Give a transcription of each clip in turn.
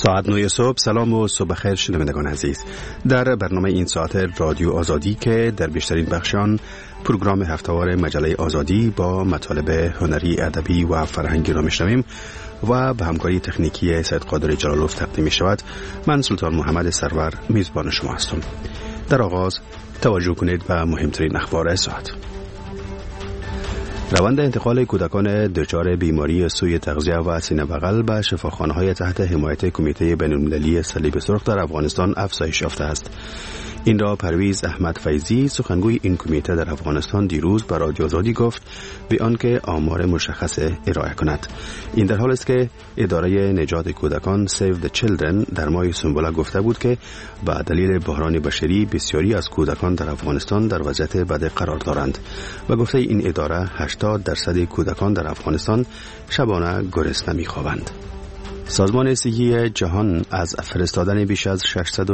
ساعت 9 صبح. سلام و صبح خیر شنوندگان عزیز. در برنامه این ساعت رادیو آزادی که در بیشترین بخشان پروگرام هفته‌وار مجله آزادی با مطالب هنری، ادبی و فرهنگی را میشنویم و به همکاری تکنیکی سید قادر جلالوف تقدیم می شود. من سلطان محمد سرور میزبان شما هستم. در آغاز توجه کنید به مهمترین اخبار ساعت. روند انتقال کودکان دچار بیماری سوی تغذیه و سینه بغل به شفاخانه‌های تحت حمایت کمیته بین‌المللی صلیب سرخ در افغانستان افزایش یافته است. این را پرویز احمد فیضی، سخنگوی این کمیته در افغانستان، دیروز به رادیو آزادی گفت به آنکه آمار مشخص ارائه کند. این در حالی است که اداره نجات کودکان Save the Children در ماه سنبله گفته بود که به دلیل بحران بشری بسیاری از کودکان در افغانستان در وضعیت بد قرار دارند و گفته این اداره 80% کودکان در افغانستان شبانه گرسنه می‌خوابند. سازمان صحی جهان از فرستادن بیش از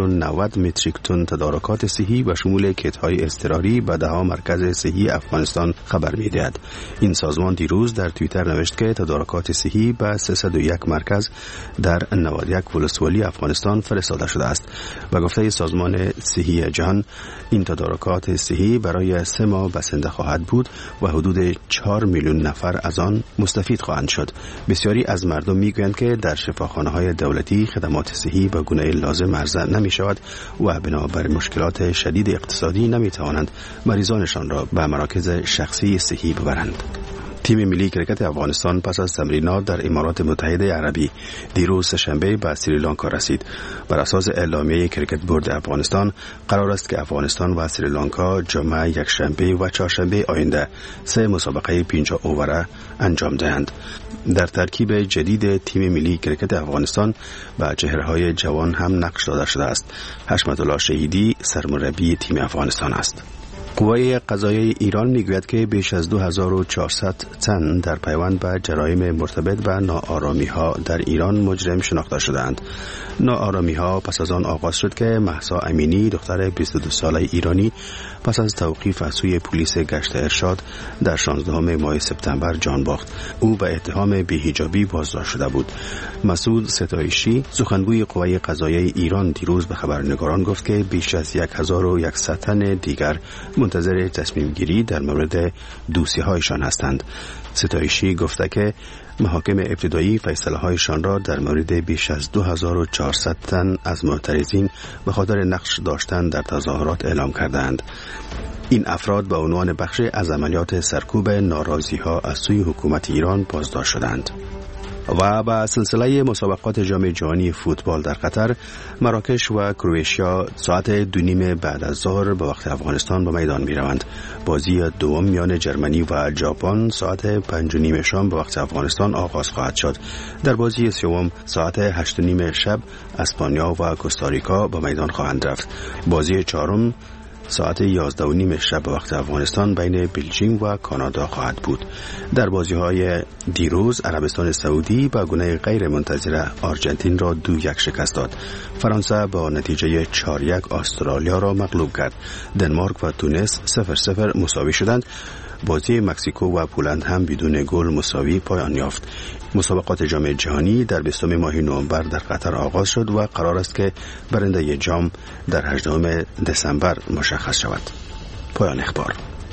690 متریک تن تدارکات صحی و شمول کیت‌های اضطراری به 10 مرکز صحی افغانستان خبر می‌دهد. این سازمان دیروز در توییتر نوشت که تدارکات صحی به 301 مرکز در 91 ولسوالی افغانستان فرستاده شده است و گفته سازمان صحی جهان این تدارکات صحی برای 3 ماه بسنده خواهد بود و حدود 4 میلیون نفر از آن مستفید خواهند شد. بسیاری از مردم میگویند که در شفاخانه‌های دولتی خدمات صحی به گونه لازم عرضه نمی شود و بنابر مشکلات شدید اقتصادی نمی توانند مریضانشان را به مراکز شخصی صحی ببرند. تیم ملی کرکت افغانستان پس از تمرینات در امارات متحده عربی دیروز سه‌شنبه به سریلانکا رسید. بر اساس اعلامیه کرکت بورد افغانستان قرار است که افغانستان و سریلانکا جمعه یکشنبه و چهارشنبه آینده 3 مسابقه 50 اووره انجام دهند. در ترکیب جدید تیم ملی کرکت افغانستان به چهره‌های جوان هم نقش داده شده است. حشمت الله شهیدی سرمربی تیم افغانستان است. قوای قضاییه ایران میگوید که بیش از 2400 تن در پیوند به جرایم مرتبط به ناآرامی‌ها در ایران مجرم شناخته شدند. ناآرامی‌ها پس از آن آغاز شد که مهسا امینی، دختر 22 ساله ایرانی، پس از توقیف از سوی پلیس گشت ارشاد در 16 ماه سپتامبر جان باخت. او به اتهام بی‌حجابی بازداشت شده بود. مسعود ستایشی، سخنگوی قوای قضاییه ایران، دیروز به خبرنگاران گفت که بیش از 1100 تن دیگر منتظر تصمیم گیری در مورد دوسیه‌هایشان هستند. ستایشی گفته که محاکم ابتدایی فیصله هایشان را در مورد بیش از 2400 تن از معترضین به خاطر نقش داشتن در تظاهرات اعلام کردند. این افراد به عنوان بخش از عملیات سرکوب ناراضی‌ها از سوی حکومت ایران بازداشت شدند. و با سلسله مسابقات جام جهانی فوتبال در قطر، مراکش و کرواتیا ساعت 2:30 بعد از ظهر به وقت افغانستان به میدان می روند. بازی دوم میان جرمنی و ژاپن ساعت 5:30 شام به وقت افغانستان آغاز خواهد شد. در بازی سوم ساعت 8:30 شب اسپانیا و کوستاریکا به میدان خواهند رفت. بازی چهارم ساعت 11:30 شب به وقت افغانستان بین بلژیک و کانادا خواهد بود. در بازی‌های دیروز عربستان سعودی با گونه غیر منتظره آرژانتین را 2-1 شکست داد. فرانسه با نتیجه 4-1 استرالیا را مغلوب کرد. دنمارک و تونس 0-0 مساوی شدند. بازی مکزیکو و پولند هم بدون گل مساوی پایان یافت. مسابقات جام جهانی در 20 ماه نوامبر در قطر آغاز شد و قرار است که برنده جام در 18 دسامبر مشخص شود. پایان اخبار.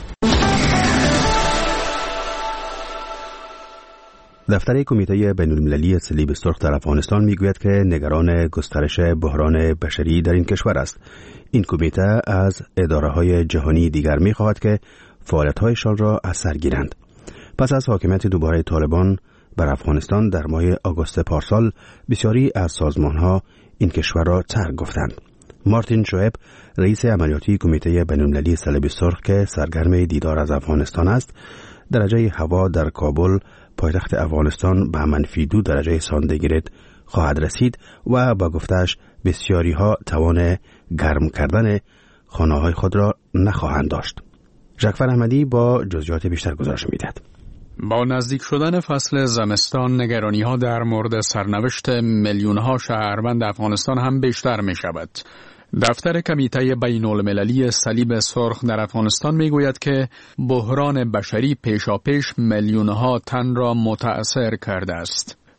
دفتر کمیته بین‌المللی صلیب سرخ در افغانستان میگوید که نگران گسترش بحران بشری در این کشور است. این کمیته از اداره‌های جهانی دیگر می‌خواهد که فعالیت‌هایشان را از سر گیرند. پس از حاکمیت دوباره طالبان بر افغانستان در ماه آگوست پارسال، بسیاری از سازمان‌ها این کشور را ترک گفتند. مارتین شعیب، رئیس عملیاتی کمیته بین‌المللی صلیب سرخ که سرگرم دیدار از افغانستان است، درجه هوا در کابل، پایتخت افغانستان، به -2 درجه سانتیگراد خواهد رسید و با گفتش بسیاری‌ها توان گرم کردن خانه‌های خود را نخواهند داشت. ژکفر احمدی با جزئیات بیشتر گزارش می‌دهد. با نزدیک شدن فصل زمستان، نگرانی‌ها در مورد سرنوشت میلیون‌ها شهروند افغانستان هم بیشتر می‌شود. دفتر کمیته بین‌المللی صلیب سرخ در افغانستان می‌گوید که بحران بشری پیشاپیش میلیون‌ها تن را متأثر کرده است.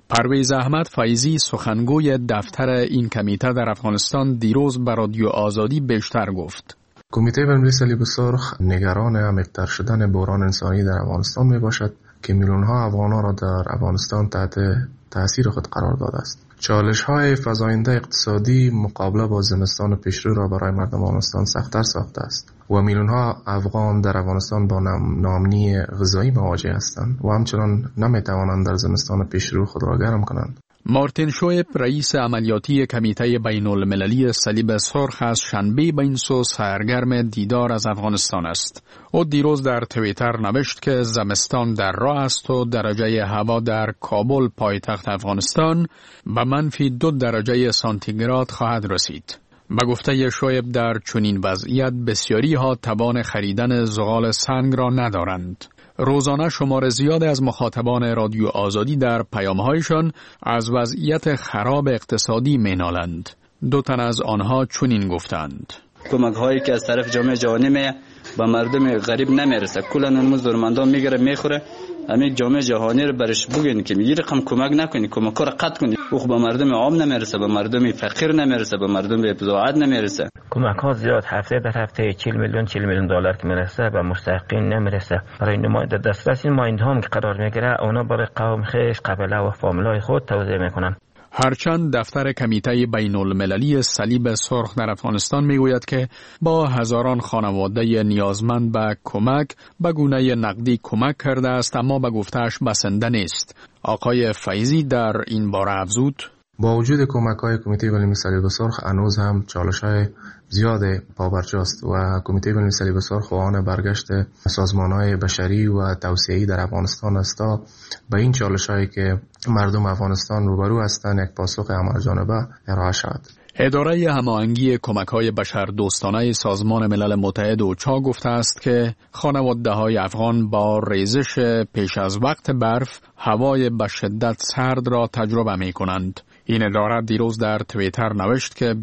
پرویز احمد فیضی سخنگوی دفتر این کمیته در افغانستان دیروز به رادیو آزادی بیشتر گفت. کمیته بین‌المللی صلیب سرخ نگران عمیق‌تر شدن بحران انسانی در افغانستان می باشد که میلیون‌ها افغان‌ها را در افغانستان تحت تأثیر خود قرار داده است. چالش‌های فزاینده اقتصادی مقابله با زمستان پیشرو را برای مردم افغانستان سخت‌تر ساخته است و میلیون‌ها افغان در افغانستان با ناامنی غذایی مواجه هستند و همچنان نمی‌توانند در زمستان پیشرو خود را گرم کنند. مارتین شویب رئیس عملیاتی کمیته بین المللی صلیب سرخ از شنبه به این سو سرگرم دیدار از افغانستان است. او دیروز در توییتر نوشت که زمستان در راه است و درجه هوا در کابل پایتخت افغانستان به -2 درجه سانتیگراد خواهد رسید. به گفته شویب در چنین وضعیت بسیاری ها توان خریدن زغال سنگ را ندارند. روزانه شمار زیادی از مخاطبان رادیو آزادی در پیام‌هایشان از وضعیت خراب اقتصادی می‌نالند. 2 تن از آنها چنین گفتند: کمک‌هایی که از طرف جامعه جهانی به مردم غریب نمیرسه، کلاً اون ضرورتمندان میگیره میخوره. همین جامعه جهانی رو برش بگین که یه رقم کمک نکنی، کمک رو قطع کنی. او به مردم عام نمیرسه، به مردم فقیر نمیرسه، به مردم بزاعت نمیرسه. کمک ها زیاد هفته در هفته 40 میلیون دلار که میرسه به مستحقین نمیرسه. برای نماینده دسترس این مایند هم که قرار میگیره اونا برای قوم خیش، قبیله و فامیلای خود توزیع میکنن. هرچند دفتر کمیته بین المللی صلیب سرخ در افغانستان میگوید که با هزاران خانواده نیازمند به کمک به گونه نقدی کمک کرده است، اما به گفتهش بسنده نیست. آقای فیضی در این باره افزود: با وجود کمک‌های کمیته بین‌المللی صلیب سرخ هنوز هم چالش‌های زیاد پابرجاست و کمیته بین‌المللی صلیب سرخ خواهان برگشت سازمان‌های بشری و توسعه‌ای در افغانستان است تا به این چالش‌هایی که مردم افغانستان روبرو هستند یک پاسخ همه‌جانبه ارائه شود. اداره هماهنگی کمک‌های بشردوستانه سازمان ملل متحد اوچا گفته است که خانواده‌های افغان با ریزش پیش از وقت برف هوای به شدت سرد را تجربه می‌کنند. این اداره دیروز در توییتر نوشت که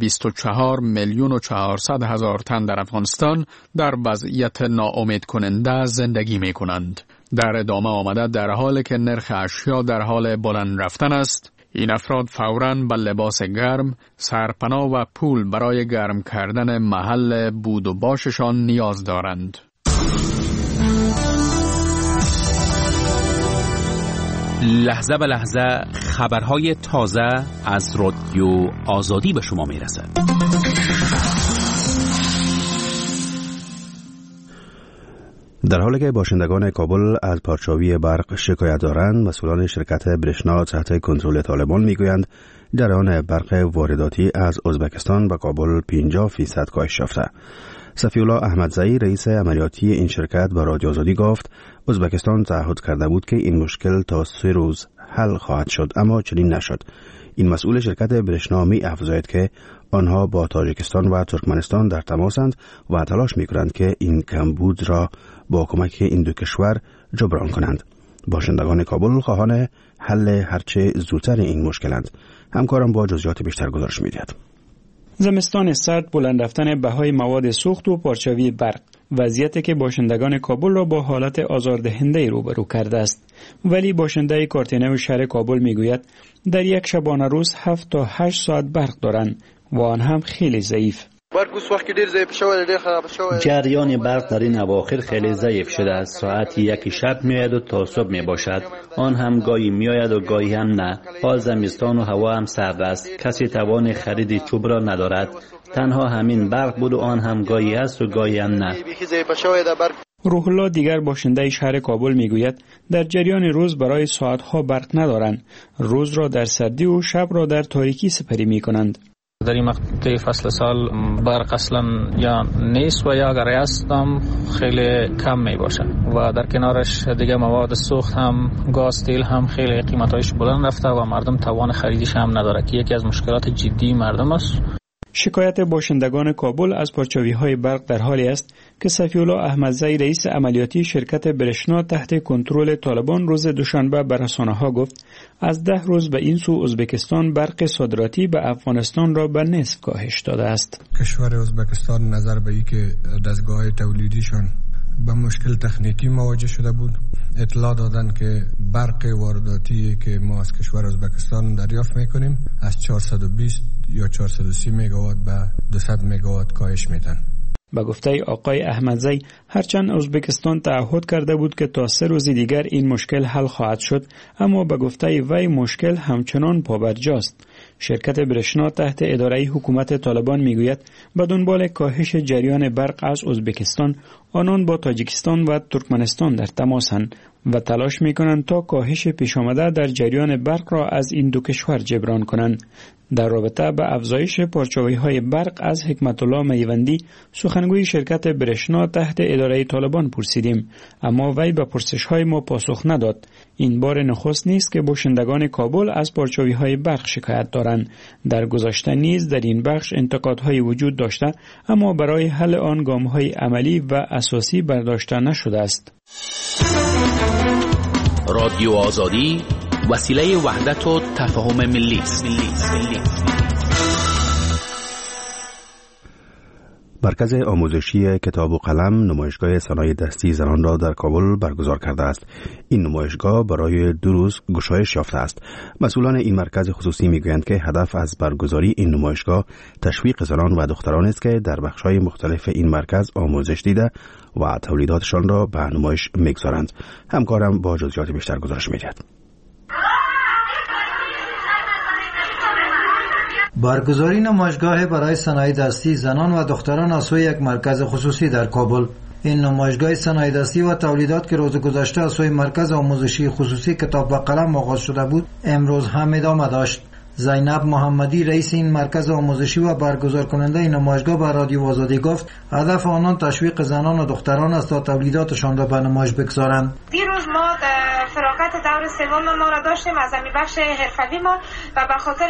24,400,000 تن در افغانستان در وضعیت ناامید کننده زندگی می کنند. در ادامه آمده در حالی که نرخ اشیا در حال بلند رفتن است، این افراد فوراً به لباس گرم، سرپناه و پول برای گرم کردن محل بود و باششان نیاز دارند. لحظه به لحظه خبرهای تازه از رادیو آزادی به شما میرسد. در حالی که باشندگان کابل از پارچاوی برق شکایت دارند، مسئولان شرکت برشنا تحت کنترل طالبان میگویند جریان برق وارداتی از ازبکستان به کابل 50% کاهش یافته. صفی‌الله احمدزئی رئیس عملیاتی این شرکت به رادیو آزادی گفت ازبکستان تعهد کرده بود که این مشکل تا 3 روز حل خواهد شد، اما چنین نشد. این مسئول شرکت برشنا می افزاید که آنها با تاجیکستان و ترکمنستان در تماسند و تلاش می کنند که این کمبود را با کمک این دو کشور جبران کنند. باشندگان کابل خواهان حل هرچه زودتر این مشکلند. همکارم با جزئیات بیشتر گزارش می‌دهد. زمستان سرد، بلند رفتن بهای مواد سوخت و پارچاوی برق، وضعیتی که باشندگان کابل را با حالت آزاردهنده روبرو کرده است. ولی باشنده کارتینه شهر کابل میگوید در یک شبانه روز 7 تا 8 ساعت برق دارند و آن هم خیلی ضعیف. جریان برق در این اواخر خیلی ضعیف شده است. ساعت 1 شب میآید و تا صبح می باشد. آن هم گاهی میآید و گاهی هم نه. حال زمستان و هوا هم سرد است. کسی توان خرید چوب را ندارد. تنها همین برق بود و آن هم گاهی است و گاهی هم نه. روح الله دیگر باشنده شهر کابل میگوید در جریان روز برای ساعتها برق ندارند. روز را در سردی و شب را در تاریکی سپری می کنند. در این مقطع فصل سال برق اصلا یا نیست و یا اگر است هم خیلی کم می باشه و در کنارش دیگه مواد سوخت هم گاز تیل هم خیلی قیمتایش بلند رفته و مردم توان خریدش هم نداره که یکی از مشکلات جدی مردم است. شکایت باشندگان کابل از پارچاوی‌های برق در حالی است که صفی‌الله احمدزئی رئیس عملیاتی شرکت برشنا تحت کنترل طالبان روز دوشنبه به رسانه‌ها گفت از 10 روز به این سو ازبکستان برق صادراتی به افغانستان را به نصف کاهش داده است. کشور ازبکستان نظر به اینکه دستگاه تولیدیشان به مشکل تکنیکی مواجه شده بود. اطلاع دادن که برق وارداتی که ما از کشور ازبکستان دریافت میکنیم از 420 یا 430 مگاوات به 200 مگاوات کاهش میدن. به گفته آقای احمدزی، هرچند ازبکستان تعهد کرده بود که تا 3 روز دیگر این مشکل حل خواهد شد، اما به گفته وی مشکل همچنان پابرجاست. شرکت برشنا تحت اداره حکومت طالبان میگوید به دنبال کاهش جریان برق از ازبکستان، آنان با تاجیکستان و ترکمنستان در تماسند و تلاش میکنند تا کاهش پیش آمده در جریان برق را از این دو کشور جبران کنند. در رابطه به افزایش پارچه‌های برق از حکمت الله میوندی، سخنگوی شرکت برشنا تحت اداره طالبان پرسیدیم، اما وی به پرسش‌های ما پاسخ نداد. این بار نخست نیست که باشندگان کابل از پارچه‌های برق شکایت دارند. در گذشته نیز در این بخش انتقادهای وجود داشته، اما برای حل آن گام‌های عملی و اساسی برداشته نشده است. رادیو آزادی وسیله وحدت و تفاهم ملی است. مرکز آموزشی کتاب و قلم نمایشگاه صنایع دستی زنان را در کابل برگزار کرده است. این نمایشگاه برای 2 روز گشایش یافته است. مسئولان این مرکز خصوصی میگویند که هدف از برگزاری این نمایشگاه تشویق زنان و دختران است که در بخش‌های مختلف این مرکز آموزش دیده و تولیداتشان را به نمایش میگذارند. همکارم با جزئیات بیشتر گزارش می‌دهد. برگزاری نمایشگاه برای صنایع دستی زنان و دختران از سوی یک مرکز خصوصی در کابل. این نمایشگاه صنایع دستی و تولیدات که روز گذشته از سوی مرکز آموزشی خصوصی کتاب و قلم آغاز شده بود، امروز هم ادامه داشت. زینب محمدی رئیس این مرکز آموزشی و برگزار کننده این نمایشگاه به رادیو آزادی گفت هدف آنان تشویق زنان و دختران است تا تولیداتشان را به نمایش بگذارند. دیروز ما فراغت دور سوم ما را داشتیم از همین بخش حرفوی ما و به خاطر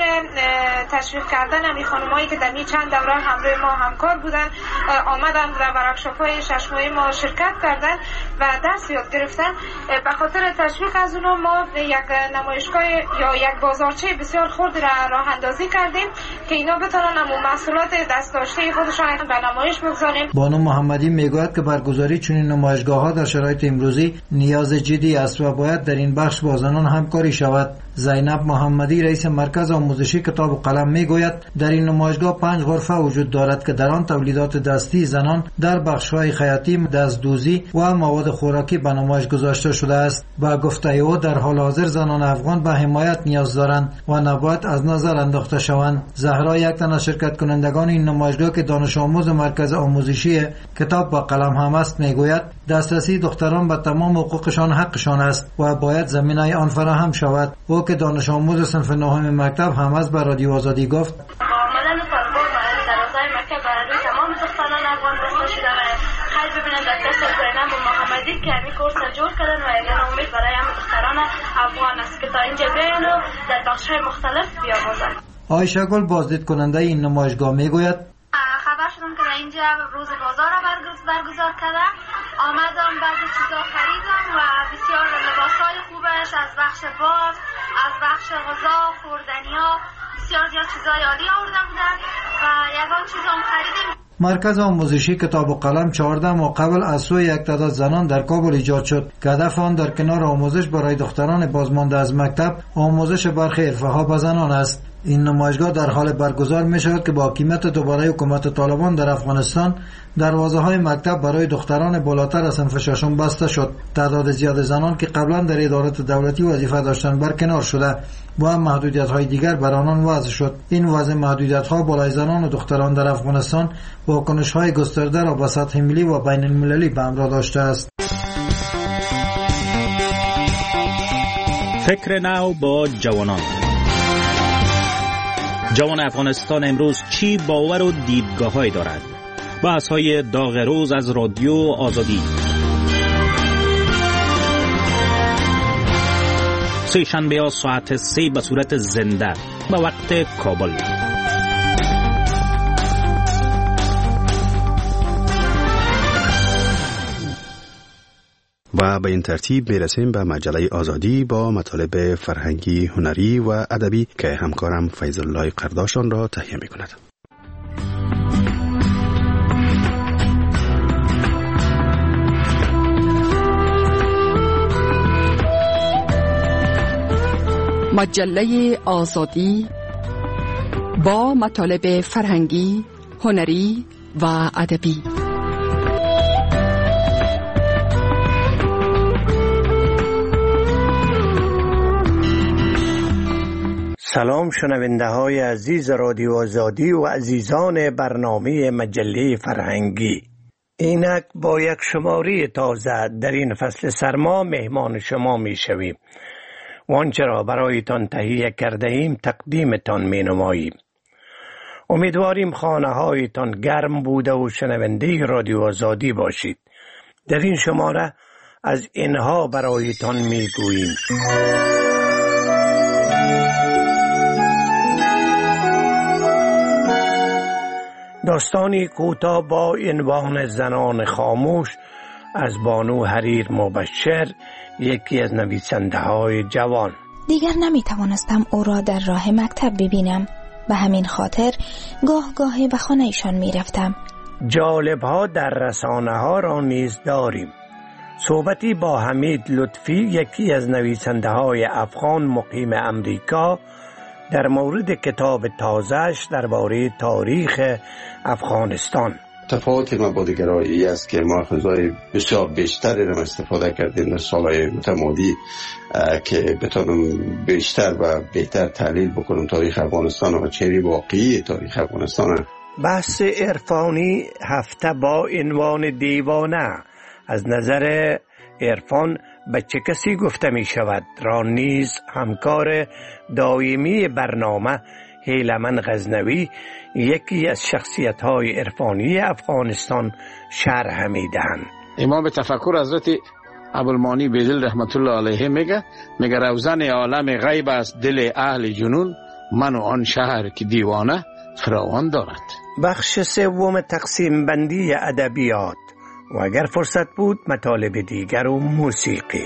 تشویق کردن همین خانمایی که در این چند دوره همراه ما همکار بودن آمدن و ورکشاپ‌های 6 ماهه ما شرکت کردن و درس یاد گرفتن. به خاطر تشویق از اونها ما یک نمایشگاه یا یک بازارچه بسیار خرد راه اندازی کردیم که اینا بتونن همون محصولات دست داشته خودشان به نمایش بگذاریم. بانو محمدی میگوید که برگزاری چنین نمایشگاه‌ها در شرایط امروزی نیاز جدی است و باید در این بخش با زنان همکاری شود. زینب محمدی رئیس مرکز آموزشی کتاب و قلم میگوید در این نمایشگاه 5 غرفه وجود دارد که در آن تولیدات دستی زنان در بخش‌های خیاطی، دستدوزی و مواد خوراکی به نمایش گذاشته شده است. با گفته او در حال حاضر زنان افغان به حمایت نیاز دارند و نباید از نظر انداخته شوند. زهرا یک تن از شرکت کنندگان این نمایشگاه که دانش آموز مرکز آموزشی کتاب و قلم هم است میگوید دسترسی دختران به تمام حقوقشان حقشان است و باید زمینه آن فراهم شود. او که دانش آموز صنف 9 مکتب هم از به رادیو آزادی گفت آمدن طالبان و درازای مکتب برای تمام دختران افغان بسته شده و خیلی ببینن در دست زینب محمدی که همین کورس جور کردن و اگر امید برای همه دختران افغان است که تا اینجا بیان و در بخش‌های مختلف بیاموزند. عایشه گل بازدید کننده این نمایشگاه میگوید خبر شدم که اینجا روز بازار را برگزار کردم. آمدم بعضی چیزا خریدم و بسیار لباسای خوبش از بخش باز، از بخش غذا، خوردنیا، بسیار زیاد چیزای عالی آورده بودن و یگان چیزام خریدیم. مرکز آموزشی کتاب و قلم 14 ماه قبل از سوی یک تعداد زنان در کابل ایجاد شد که هدف آن در کنار آموزش برای دختران بازمانده از مکتب آموزش برخی حرفه‌ها به زنان است. این نمایشگاه در حال برگزار می شود که با حاکمیت دوباره حکومت طالبان در افغانستان دروازه‌های مکتب برای دختران بالاتر از صنف 6 بسته شد. تعداد زیاد زنان که قبلا در ادارات دولتی وظیفه داشتند برکنار شده و هم محدودیت‌های دیگر بر آنان وضع شد. این وضع محدودیت‌ها بالای زنان و دختران در افغانستان واکنش‌های گسترده را به سطح ملی و بین‌المللی به همراه داشته است. فکر نو با جوانان. جوان افغانستان امروز چی باور و دیدگاه‌هایی دارد؟ بحث‌های داغ روز از رادیو آزادی. سه شنبه ها ساعت 3 به صورت زنده به وقت کابل. و به این ترتیب میرسیم به مجله آزادی با مطالب فرهنگی، هنری و ادبی که همکارم فیض الله قرداشان را تهیه می کند. مجله آزادی با مطالب فرهنگی، هنری و ادبی. سلام شنونده های عزیز رادیو آزادی و عزیزان برنامه مجله فرهنگی. اینک با یک شماره تازه در این فصل سرما مهمان شما می شویم و آنچه را برایتان تهیه کرده ایم تقدیمتان می نماییم. امیدواریم خانه هایتان گرم بوده و شنونده رادیو آزادی باشید. در این شماره از اینها برایتان می گوییم. داستانی کوتاه با عنوان زنان خاموش از بانو حریر مبشر، یکی از نویسنده های جوان. دیگر نمی توانستم او را در راه مکتب ببینم، به همین خاطر گاه گاهی به خانه ایشان می رفتم. جالب ها در رسانه ها را نیز داریم. صحبتی با حمید لطفی، یکی از نویسنده های افغان مقیم امریکا، در مورد کتاب تازه‌اش درباره تاریخ افغانستان. تفاوت ما با دیگرایی است که ما خزای بسیار بیشتری را استفاده کردیم در سالهای متمادی که بتونم بیشتر و بهتر تحلیل بکنم تاریخ افغانستان و چهره واقعی تاریخ افغانستان. بحث عرفانی هفته با عنوان دیوانه از نظر عرفان به چه کسی گفته می شود را نیز همکار دائمی برنامه هیلمن غزنوی، یکی از شخصیت‌های عرفانی افغانستان، شرح می‌دهند. امام تفکر حضرت ابوالمانی بیدل رحمت الله علیه میگه روزن عالم غیب است دل اهل جنون، من و آن شهر که دیوانه فراوان دارد. بخش سوم تقسیم بندی ادبیات و اگر فرصت بود مطالب دیگر و موسیقی.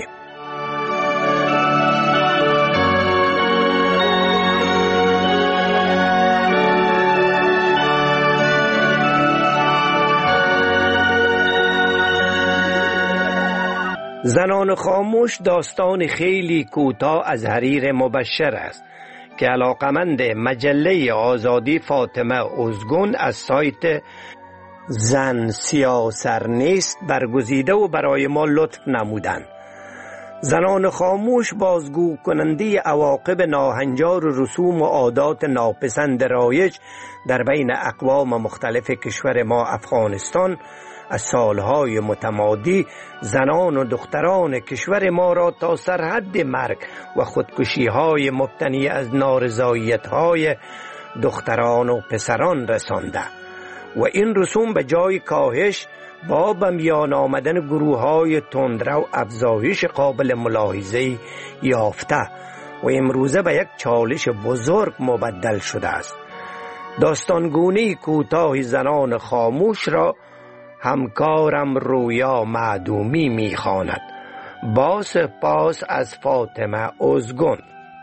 زنان خاموش داستان خیلی کوتاه از حریر مبشر است که علاقمند مجله آزادی فاطمه ازگون از سایت زن سیاسر نیست برگزیده و برای ما لطف نمودند. زنان خاموش بازگو کننده عواقب ناهنجار و رسوم و عادات ناپسند رایج در بین اقوام مختلف کشور ما افغانستان از سالهای متمادی زنان و دختران کشور ما را تا سرحد مرگ و خودکشی‌های مبتنی از نارضایت‌های دختران و پسران رسانده و این رسوم به جای کاهش با به میان آمدن گروه‌های تندرو افزایش قابل ملاحظه‌ای یافته و امروزه به یک چالش بزرگ مبدل شده است. داستانگونه کوتاه زنان خاموش را همکارم رویا معدومی میخواند. با سپاس از فاطمه ازگون.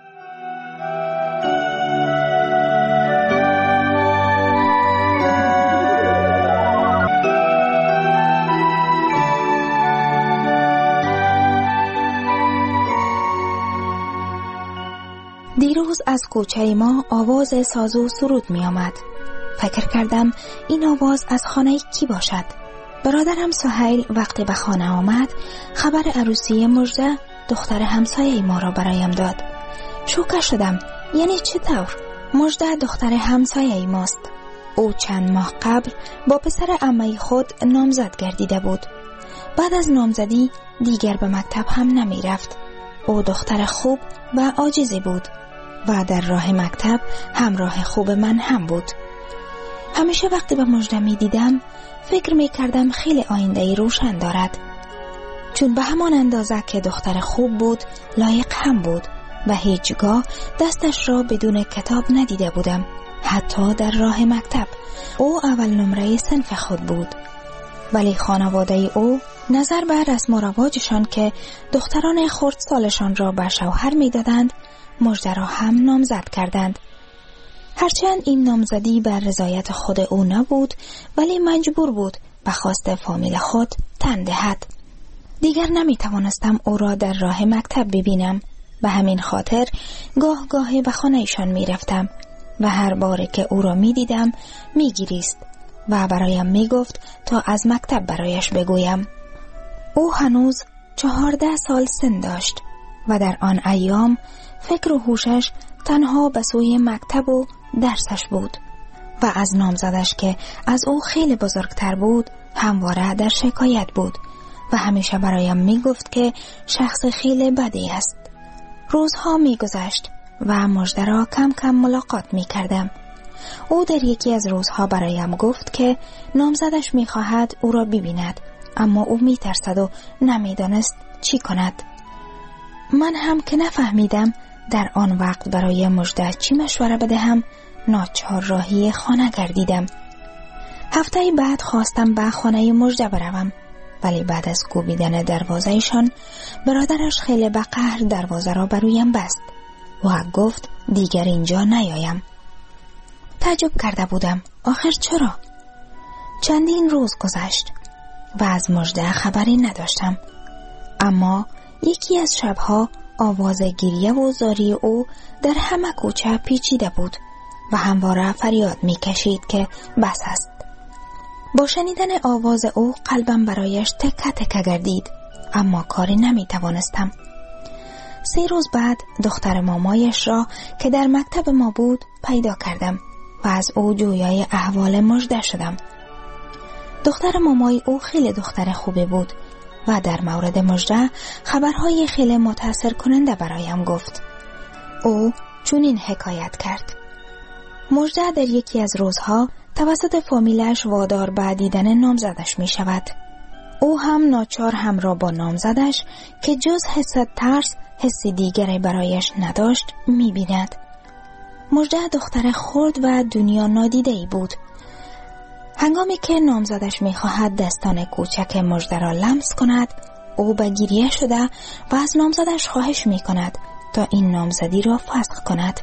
دیروز از کوچه ما آواز ساز و سرود می آمد. فکر کردم این آواز از خانه کی باشد. برادرم سهیل وقتی به خانه آمد خبر عروسی مژده دختر همسایه ما را برایم داد. شوکه شدم. یعنی چطور؟ مژده دختر همسایه ماست. او چند ماه قبل با پسر عمه خود نامزد گردیده بود. بعد از نامزدی دیگر به مکتب هم نمی رفت. او دختر خوب و عاجزی بود و در راه مکتب همراه خوب من هم بود. همیشه وقتی به مژده می دیدم فکر می کردم خیلی آینده روشن دارد، چون به همان اندازه که دختر خوب بود لایق هم بود و هیچگاه دستش را بدون کتاب ندیده بودم. حتی در راه مکتب او اول نمره صنف خود بود، ولی خانواده او نظر بر رسم و رواجشان که دختران خردسالشان را به شوهر می دادند مژده را هم نامزد کردند. هرچند این نامزدی بر رضایت خود او نبود، ولی مجبور بود به خواست فامیل خود تن دهد. دیگر نمی توانستم او را در راه مکتب ببینم به همین خاطر گاه گاهی به خانه‌شان می رفتم و هر بار که او را می دیدم می گریست و برایم می گفت تا از مکتب برایش بگویم. او هنوز 14 سال سن داشت و در آن ایام فکر و هوشش تنها به سوی مکتب و درسش بود و از نامزدش که از او خیلی بزرگتر بود همواره در شکایت بود و همیشه برایم می گفت که شخص خیلی بدی است. روزها می گذشت و مژده را کم کم ملاقات می کردم. او در یکی از روزها برایم گفت که نامزدش می خواهد او را ببیند، اما او می ترسد و نمی دانست چی کند. من هم که نفهمیدم در آن وقت برای مژده چی مشوره بدهم، ناچار راهی خانه گردیدم. هفته بعد خواستم به خانه مژده بروم، ولی بعد از کوبیدن دروازه‌شان برادرش خیلی به قهر دروازه را برویم بست و گفت دیگر اینجا نیایم. تعجب کرده بودم آخر چرا؟ چندین روز گذشت و از مژده خبری نداشتم، اما یکی از شبها آواز گریه و زاری او در همه کوچه پیچیده بود و همواره فریاد می کشید که بس است. با شنیدن آواز او قلبم برایش تکه تکه گردید، اما کاری نمی توانستم. 3 روز بعد دختر مامایش را که در مکتب ما بود پیدا کردم و از او جویای احوال مژده شدم. دختر مامای او خیلی دختر خوبی بود و در مورد مژده خبرهای خیلی متاثر کننده برایم گفت. او چنین حکایت کرد: مژده در یکی از روزها توسط فامیلش وادار به دیدن نامزدش می شود. او هم ناچار همراه با نامزدش که جز حس ترس حس دیگری برایش نداشت می بیند. مژده دختر خرد و دنیا نادیده‌ای بود. هنگامی که نامزدش می خواهد دستان کوچک مژده را لمس کند، او به گریه شده و از نامزدش خواهش می کند تا این نامزدی را فسخ کند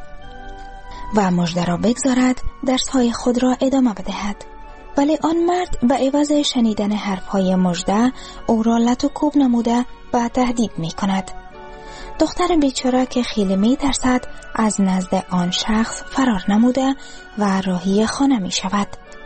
و مژده را بگذارد درس‌های خود را ادامه بدهد. ولی آن مرد به عوض شنیدن حرفهای مژده او را لط و کوب نموده و تهدید می کند. دختر بیچاره که خیلی می ترسد از نزد آن شخص فرار نموده و راهی خانه می شود.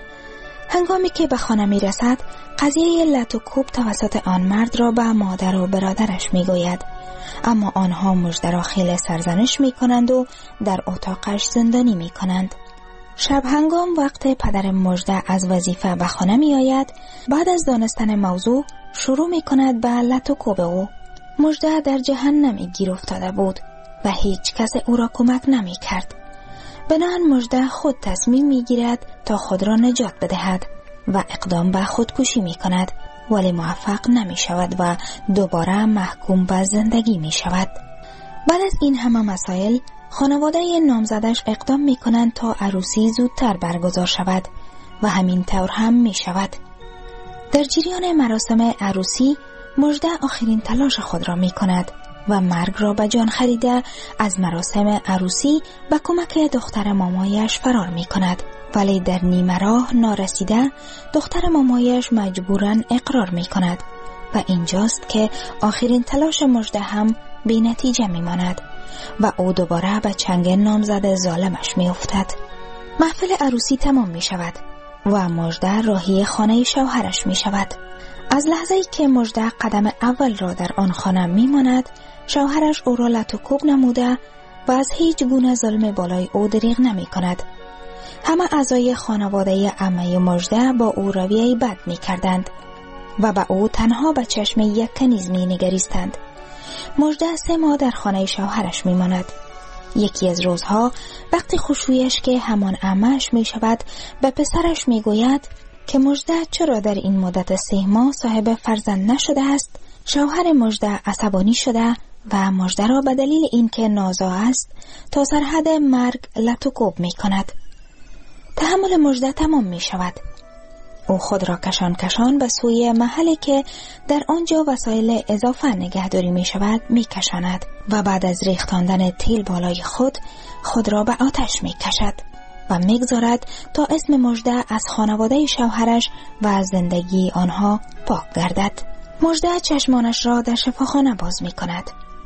هنگامی که به خانه می رسد قضیه لط و کوب توسط آن مرد را به مادر و برادرش می گوید، اما آنها مژده را خیلی سرزنش می کنند و در اتاقش زندانی می کنند. شب هنگام وقت پدر مژده از وظیفه به خانه می آید، بعد از دانستن موضوع شروع می کند به لط و کوب او. مژده در جهنمی گیر افتاده بود و هیچ کس او را کمک نمی کرد. بنابراین مژده خود تصمیم می گیرد تا خود را نجات بدهد و اقدام به خودکشی می کند، ولی موفق نمی شود و دوباره محکوم به زندگی می شود. بعد از این همه مسائل خانواده نامزدش اقدام می کنند تا عروسی زودتر برگزار شود و همین طور هم می شود. در جریان مراسم عروسی مژده آخرین تلاش خود را می کند و مرگ را به جان خریده از مراسم عروسی به کمک دختر مامایش فرار می کند، ولی در نیمه راه نارسیده دختر مامایش مجبوراً اقرار می کند و اینجاست که آخرین تلاش مژده هم بی نتیجه می ماند و او دوباره به چنگ نامزد ظالمش می افتد. محفل عروسی تمام می شود و مژده راهی خانه شوهرش می شود. از لحظه‌ای که مژده قدم اول را در آن خانه می ماند، شوهرش او را لط و کوب نموده و از هیچ گونه ظلم بالای او دریغ نمی کند. همه اعضای خانواده عمه مژده با او رویه بد می کردند و به او تنها به چشم یک کنیز می نگریستند. مژده 3 ماه در خانه شوهرش می ماند. یکی از روزها وقتی خوشویش که همان عمه‌اش می شود به پسرش می گوید که مژده چرا در این مدت 3 ماه صاحب فرزند نشده است، شوهر مژده عصبانی شده و مژده را به دلیل اینکه نازا است تا سرحد مرگ لط و کوب می کند. تحمل مژده تمام می شود. او خود را کشان کشان به سوی محلی که در آنجا وسایل اضافه نگهداری می شود می کشاند و بعد از ریختاندن تیل بالای خود را به آتش می کشد و می گذارد تا اسم مژده از خانواده شوهرش و از زندگی آنها پاک گردد. مژده چشمانش را در شفاخانه باز می کند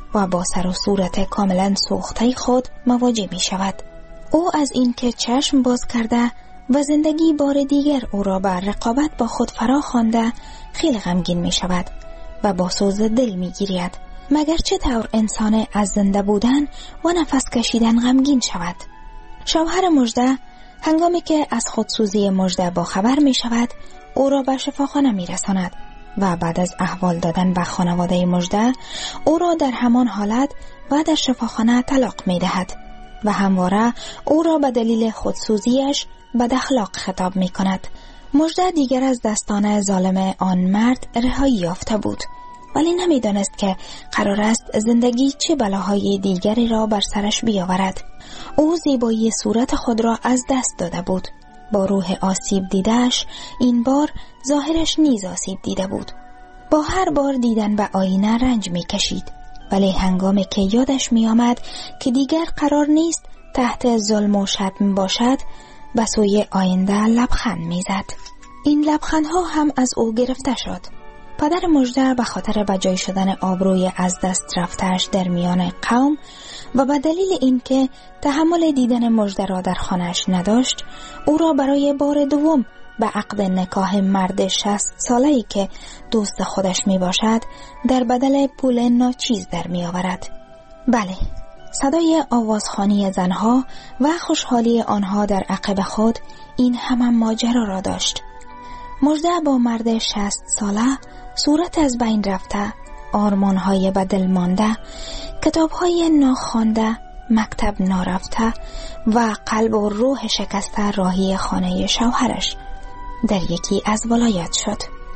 و با سر و صورت کاملا سوخته خود مواجه می شود. او از این که چشم باز کرده و زندگی بار دیگر او را بر رقابت با خود فرا خوانده خیلی غمگین می شود و با سوز دل می گیرید. مگر چه طور انسان از زنده بودن و نفس کشیدن غمگین شود؟ شوهر مژده هنگامی که از خودسوزی مژده با خبر می شود او را به شفاخانه می رساند و بعد از احوال دادن به خانواده مژده او را در همان حالت و در شفاخانه طلاق می دهد و همواره او را به دلیل خودسوزیش بد اخلاق خطاب می کند. مژده دیگر از دستان ظالم آن مرد رهایی یافته بود، ولی نمی دانست که قرار است زندگی چه بلاهای دیگری را بر سرش بیاورد. او زیبایی صورت خود را از دست داده بود. با روح آسیب دیدهش این بار ظاهرش نیز آسیب دیده بود. با هر بار دیدن به آینه رنج می کشید، ولی هنگامی که یادش می آمد که دیگر قرار نیست تحت ظلم و شتم باشد به سوی آینده لبخند می زد. این لبخندها هم از او گرفته شد. پدر مژده به خاطر بجای شدن آبروی از دست رفتهش در میان قوم و به دلیل اینکه تحمل دیدن مژده را در خانه‌اش نداشت، او را برای بار دوم به عقد نکاح مرد 60 ساله‌ای که دوست خودش می باشد در بدل پول ناچیز در می آورد. بله، صدای آوازخوانی زنها و خوشحالی آنها در عقب خود این همان ماجرا را داشت. مژده با مرد 60 ساله، صورت از بین رفته، آرمان‌های به دل مانده، کتاب‌های ناخوانده، مکتب نارفته و قلب و روح شکسته راهی خانه شوهرش در یکی از ولایت شد.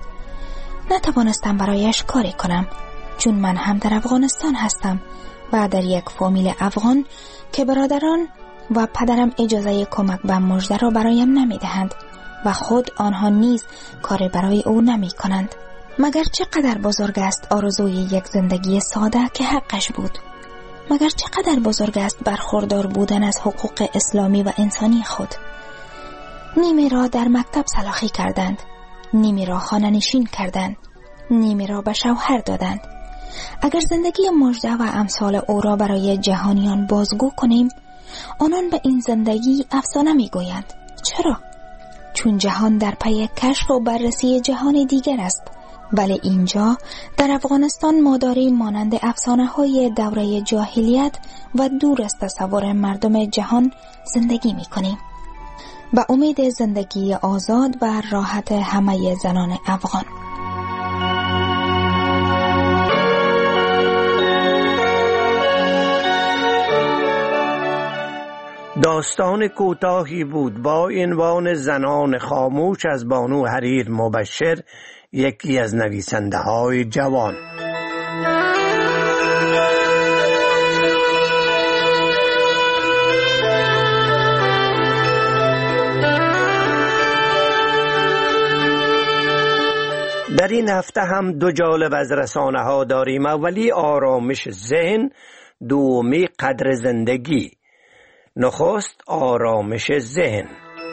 نتوانستم برایش کاری کنم، چون من هم در افغانستان هستم و در یک فامیل افغان که برادران و پدرم اجازه کمک به مژده را برایم نمی‌دهند و خود آنها نیز کاری برای او نمی کنند. مگر چقدر بزرگ است آرزوی یک زندگی ساده که حقش بود؟ مگر چقدر بزرگ است برخوردار بودن از حقوق اسلامی و انسانی خود؟ نیمی را در مکتب سلاخی کردند، نیمی را خانه نشین کردند، نیمی را به شوهر دادند. اگر زندگی مژده و امثال او را برای جهانیان بازگو کنیم، آنان به این زندگی افسانه می گویند. چرا؟ چون جهان در پی کشف و بررسی جهان دیگر است. ولی اینجا در افغانستان ما داریم مانند افسانه‌های دوره جاهلیت و دور از تصور مردم جهان زندگی می‌کنیم. به امید زندگی آزاد و راحت همه زنان افغان. داستان کوتاهی بود با عنوان زنان خاموش از بانو حریر مبشر، یکی از نویسنده های جوان. در این هفته هم دو جالب از رسانه ها داریم. اولی آرامش ذهن، دومی قدر زندگی. نخست آرامش ذهن.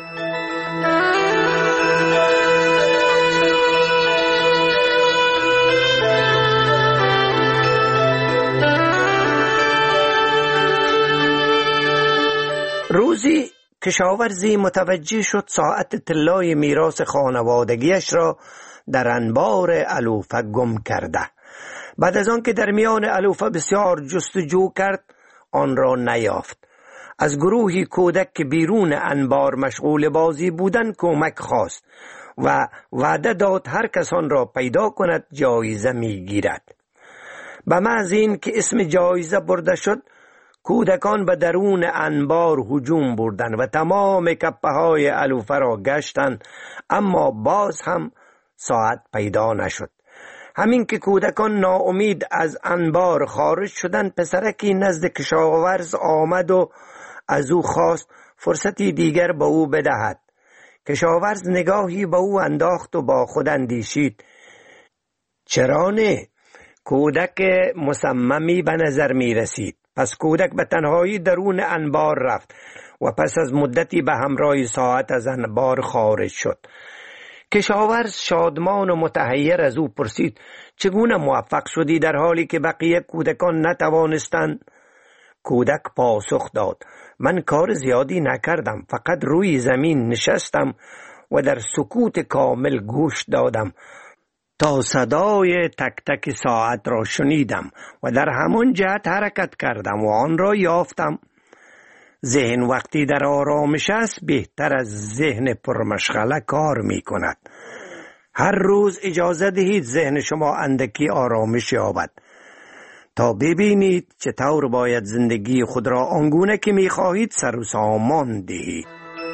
روزی کشاورزی متوجه شد ساعت طلای میراث خانوادگیش را در انبار علوفه گم کرده. بعد از آن که در میان علوفه بسیار جستجو کرد، آن را نیافت. از گروهی کودک که بیرون انبار مشغول بازی بودند کمک خواست و وعده داد هر کس آن را پیدا کند جایزه میگیرد. به محض این که اسم جایزه برده شد، کودکان به درون انبار هجوم بردند و تمام کپه های علوفه را گشتند، اما باز هم ساعت پیدا نشد. همین که کودکان ناامید از انبار خارج شدند، پسرکی نزد کشاورز آمد و از او خواست فرصتی دیگر به او بدهد. کشاورز نگاهی به او انداخت و با خود اندیشید: چرا نه؟ کودک مصممی به نظر می رسید. پس کودک به تنهایی درون انبار رفت و پس از مدتی به همراه ساعت از انبار خارج شد. کشاورز شادمان و متحیر از او پرسید چگونه موفق شدی در حالی که بقیه کودکان نتوانستند؟ کودک پاسخ داد من کار زیادی نکردم، فقط روی زمین نشستم و در سکوت کامل گوش دادم تا صدای تک تک ساعت را شنیدم و در همان جهت حرکت کردم و آن را یافتم. ذهن وقتی در آرامش است بهتر از ذهن پرمشغله کار می کند. هر روز اجازه دهید ذهن شما اندکی آرامش یابد تا ببینید چطور باید زندگی خود را آنگونه که می خواهید سر و سامان دهید.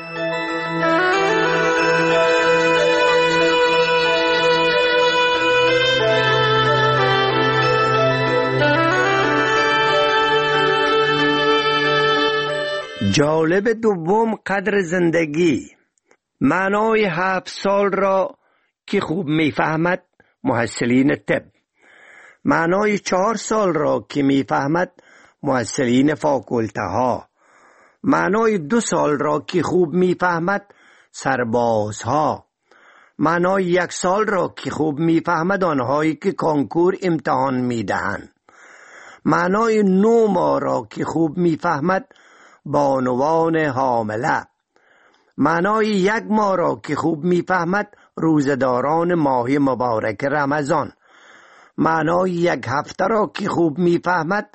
جالب دوم قدر زندگی. معنای 7 سال را که خوب میفهمد محصلین طب، معنای 4 سال را که میفهمد محصلین فاکولته ها، معنای 2 سال را که خوب میفهمد سربازها، معنای 1 سال را که خوب میفهمد آنهایی که کنکور امتحان میدهند، معنای 9 ماه را که خوب میفهمد بانوان حامله، معنای 1 ماه را که خوب میفهمد روزداران ماه مبارک رمضان، معنای 1 هفته را که خوب میفهمد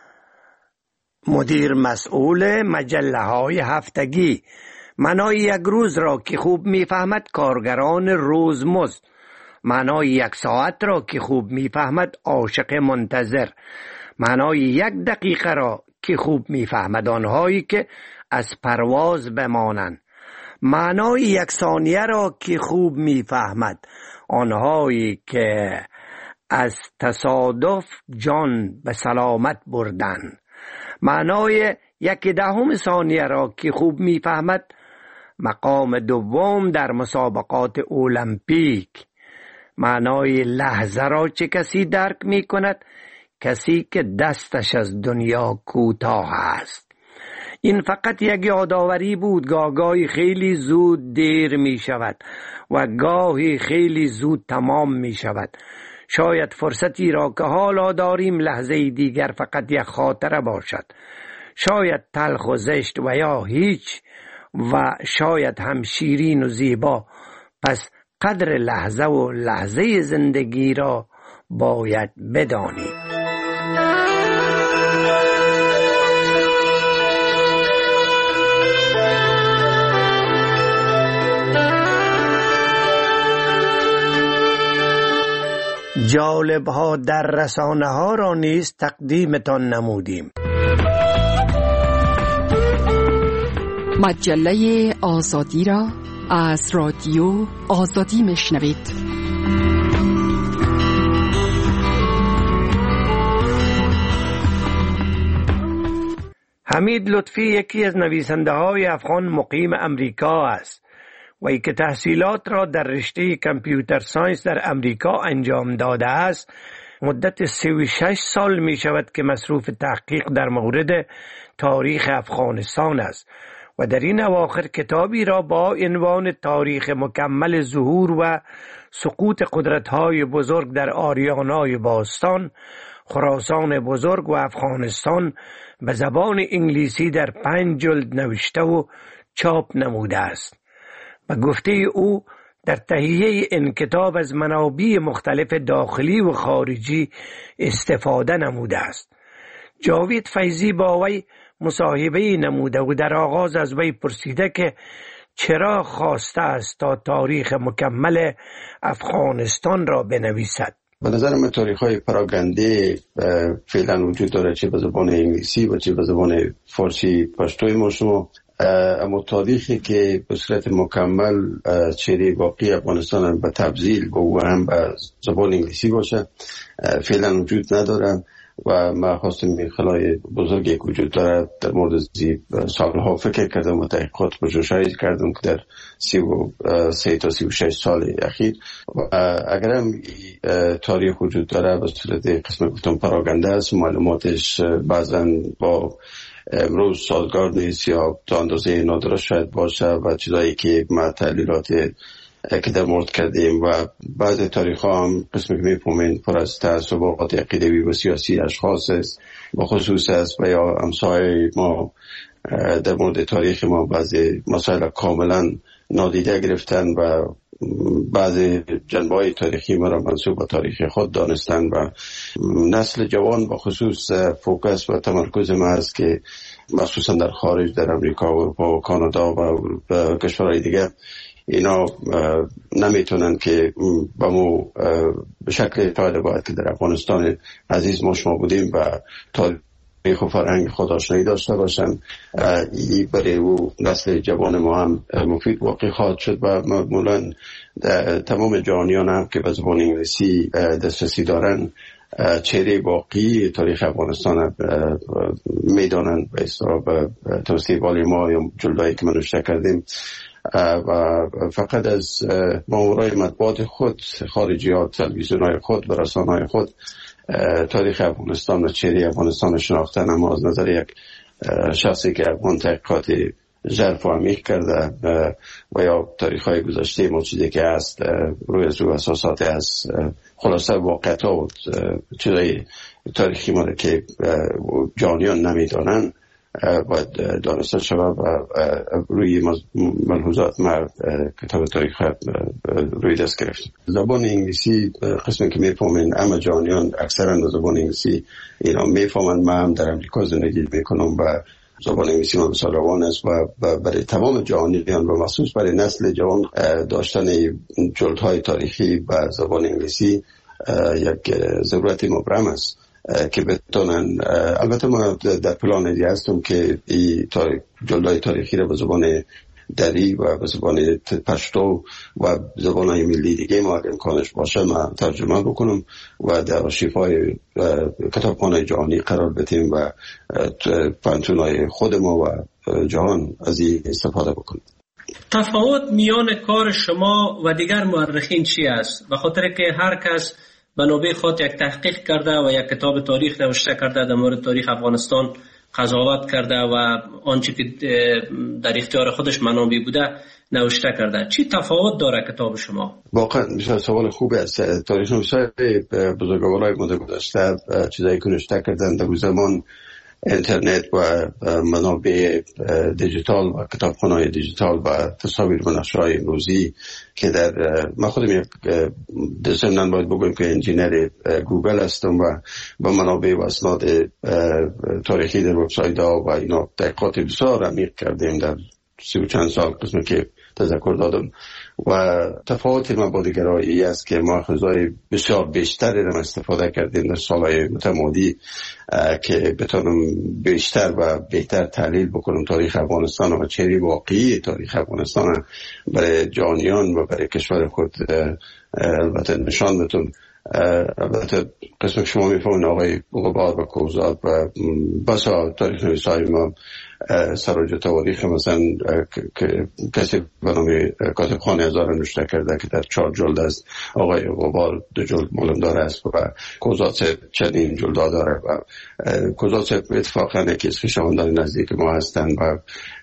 مدیر مسئول مجله های هفتگی، معنای 1 روز را که خوب میفهمد کارگران روزمزد، معنای 1 ساعت را که خوب میفهمد عاشق منتظر، معنای 1 دقیقه را که خوب میفهمد آنهایی که از پرواز بمانند، معنای 1 ثانیه را که خوب میفهمد آنهایی که از تصادف جان به سلامت بردند، معنای 1/10 ثانیه را که خوب میفهمد مقام دوم در مسابقات المپیک، معنای لحظه را چه کسی درک می کند؟ کسی که دستش از دنیا کوتاه است. این فقط یک یادآوری بود. گاهی خیلی زود دیر می شود و گاهی خیلی زود تمام می شود. شاید فرصتی را که حالا داریم لحظه دیگر فقط یک خاطره باشد، شاید تلخ و زشت و یا هیچ، و شاید هم شیرین و زیبا. پس قدر لحظه و لحظه زندگی را باید بدانید. جالب ها در رسانه ها را نیز تقدیمتان نمودیم. مجله آزادی را از رادیو آزادی میشنوید. حمید لطفی یکی از نویسنده های افغان مقیم امریکا است و ای که تحصیلات را در رشته کامپیوتر ساینس در امریکا انجام داده است. مدت 36 سال می شود که مصروف تحقیق در مورد تاریخ افغانستان است و در این اواخر کتابی را با عنوان تاریخ مکمل ظهور و سقوط قدرت‌های بزرگ در آریانای باستان، خراسان بزرگ و افغانستان به زبان انگلیسی در 5 جلد نوشته و چاپ نموده است. به گفته او در تهیه این کتاب از منابع مختلف داخلی و خارجی استفاده نموده است. جاوید فیضی با وی مصاحبه نموده و در آغاز از وی پرسیده که چرا خواسته است تا تاریخ مکمل افغانستان را بنویسد. به نظر من تاریخ های پراگنده فعلا وجود داره، چه به زبان انگلیسی و چه به زبان فارسی پشتوی ما شما، اما تاریخی که به صورت مکمل چهره باقی افغانستان به تبذیل و هم به زبان انگلیسی باشه فعلا وجود نداره و من خواستم خلای بزرگی که وجود داره در مورد سالها فکر کردم و تحقیقات پژوهشی کردم که در 33 تا 36 سال اخیر اگر هم تاریخ وجود داره به صورت قسم گفتم پراگنده است، معلوماتش بعضا با امروز سازگار نیست یا تا اندازه نادرست شاید باشه و چیزایی که ما تحلیلات که در مورد کردیم و بعض تاریخ ها هم قسمی که میفهمین پر از تعصبات عقیدوی و سیاسی اشخاص است و خصوص است و یا امثال ما در مورد تاریخ ما بعضی مسائل کاملا نادیده گرفتن و بعضی جنبه‌های تاریخی ما را منسوب به تاریخ خود دانستن و نسل جوان با خصوص فوکس و تمرکز ما است که مخصوصا در خارج در امریکا و اروپا و کانادا و کشورهای دیگه اینا نمیتونن که با ما به شکل فعال باید که در افغانستان عزیز ما شما بودیم و تاریخ و فرهنگ خود آشنایی داشته باشن. این برای او نسل جوان ما هم مفید واقع خواهد شد و معمولا تمام جهانیان هم که به زبان انگلیسی دسترسی دارن چهره واقعی تاریخ افغانستان میدانن به اصطلاح به توصیه والی ما یا جلدایی که ما نوشته کردیم و فقط از مامورای مطبوعات خود خارجیات تلویزیون‌های خود و رسانه‌های خود تاریخ افغانستان و چهره افغانستان شناختن، اما از نظر یک شخصی که افغان تحقیقات ژرف و عمیق کرده و یا تاریخ‌های گذشته ما چیزی که هست روی از اساسات از خلاصه واقعیت ها و چیزای تاریخی ما که جهانیان نمیدانن باید دانسته شود و روی ملحوظات ما کتاب تاریخ روی دست گرفت. زبان انگلیسی قسمی که میفهمین اما جهانیان اکثرا زبان انگلیسی اینا میفهمن. من هم در امریکا زندگی میکنم و زبان انگلیسی ما بسیار روان است و برای تمام جهانیان و مخصوص برای نسل جوان داشتن جلدهای تاریخی و زبان انگلیسی یک ضرورت مبرم است که بتونن. البته ما در پلان دیگه هستم که این جلدهای تاریخی را به زبان دری و به زبان پشتو و زبان‌های ملی دیگه ما اگر امکانش باشه ما ترجمه بکنم و در آرشیف‌های کتابخانه‌های جهانی قرار بدیم و پانتون‌های خود ما و جهان از این استفاده بکنیم. تفاوت میان کار شما و دیگر مورخین چی است؟ به خاطر که هر کس به نوبه خود یک تحقیق کرده و یک کتاب تاریخ نوشته کرده در مورد تاریخ افغانستان قضاوت کرده و آنچه که در اختیار خودش منابع بوده نوشته کرده. چی تفاوت داره کتاب شما؟ واقعا بسیار سوال خوبی است. تاریخ نویسای بزرگوارای مده گذشته چیزایی که نوشته کردن در زمان اینترنت و منابع دیجیتال و کتابخانه‌های دیجیتال و تصاویر و نقشه‌های امروزی که در من خودم یک ضمناً باید بگویم که انجینر گوگل هستم و با منابع و اسناد تاریخی در وبسایت‌ها و اینا تحقیقات بسیار عمیق کردیم در 30 و چند سال قسمی که تذکر دادم و تفاوت ما با دیگرایی است که ما مأخذهای بسیار بیشتری را استفاده کردیم در سالهای متمادی که بتونم بیشتر و بهتر تحلیل بکنم تاریخ افغانستان و چهره واقعی تاریخ افغانستان برای جهانیان و برای کشور خود البته نشان بدم. البته قسم که شما میفهمین آقای غبار و کوزاد و بسا تاریخ نویسای ما سراج تواریخ مثلا که کسی به نام کاتبخانه هزار نوشته کرده که در 4 جلد است. آقای غبار 2 جلد معلمدار است و کوزاد چندین جلد داره و کوزاد اتفاقا یکی از خویشاوندان نزدیک ما هستند و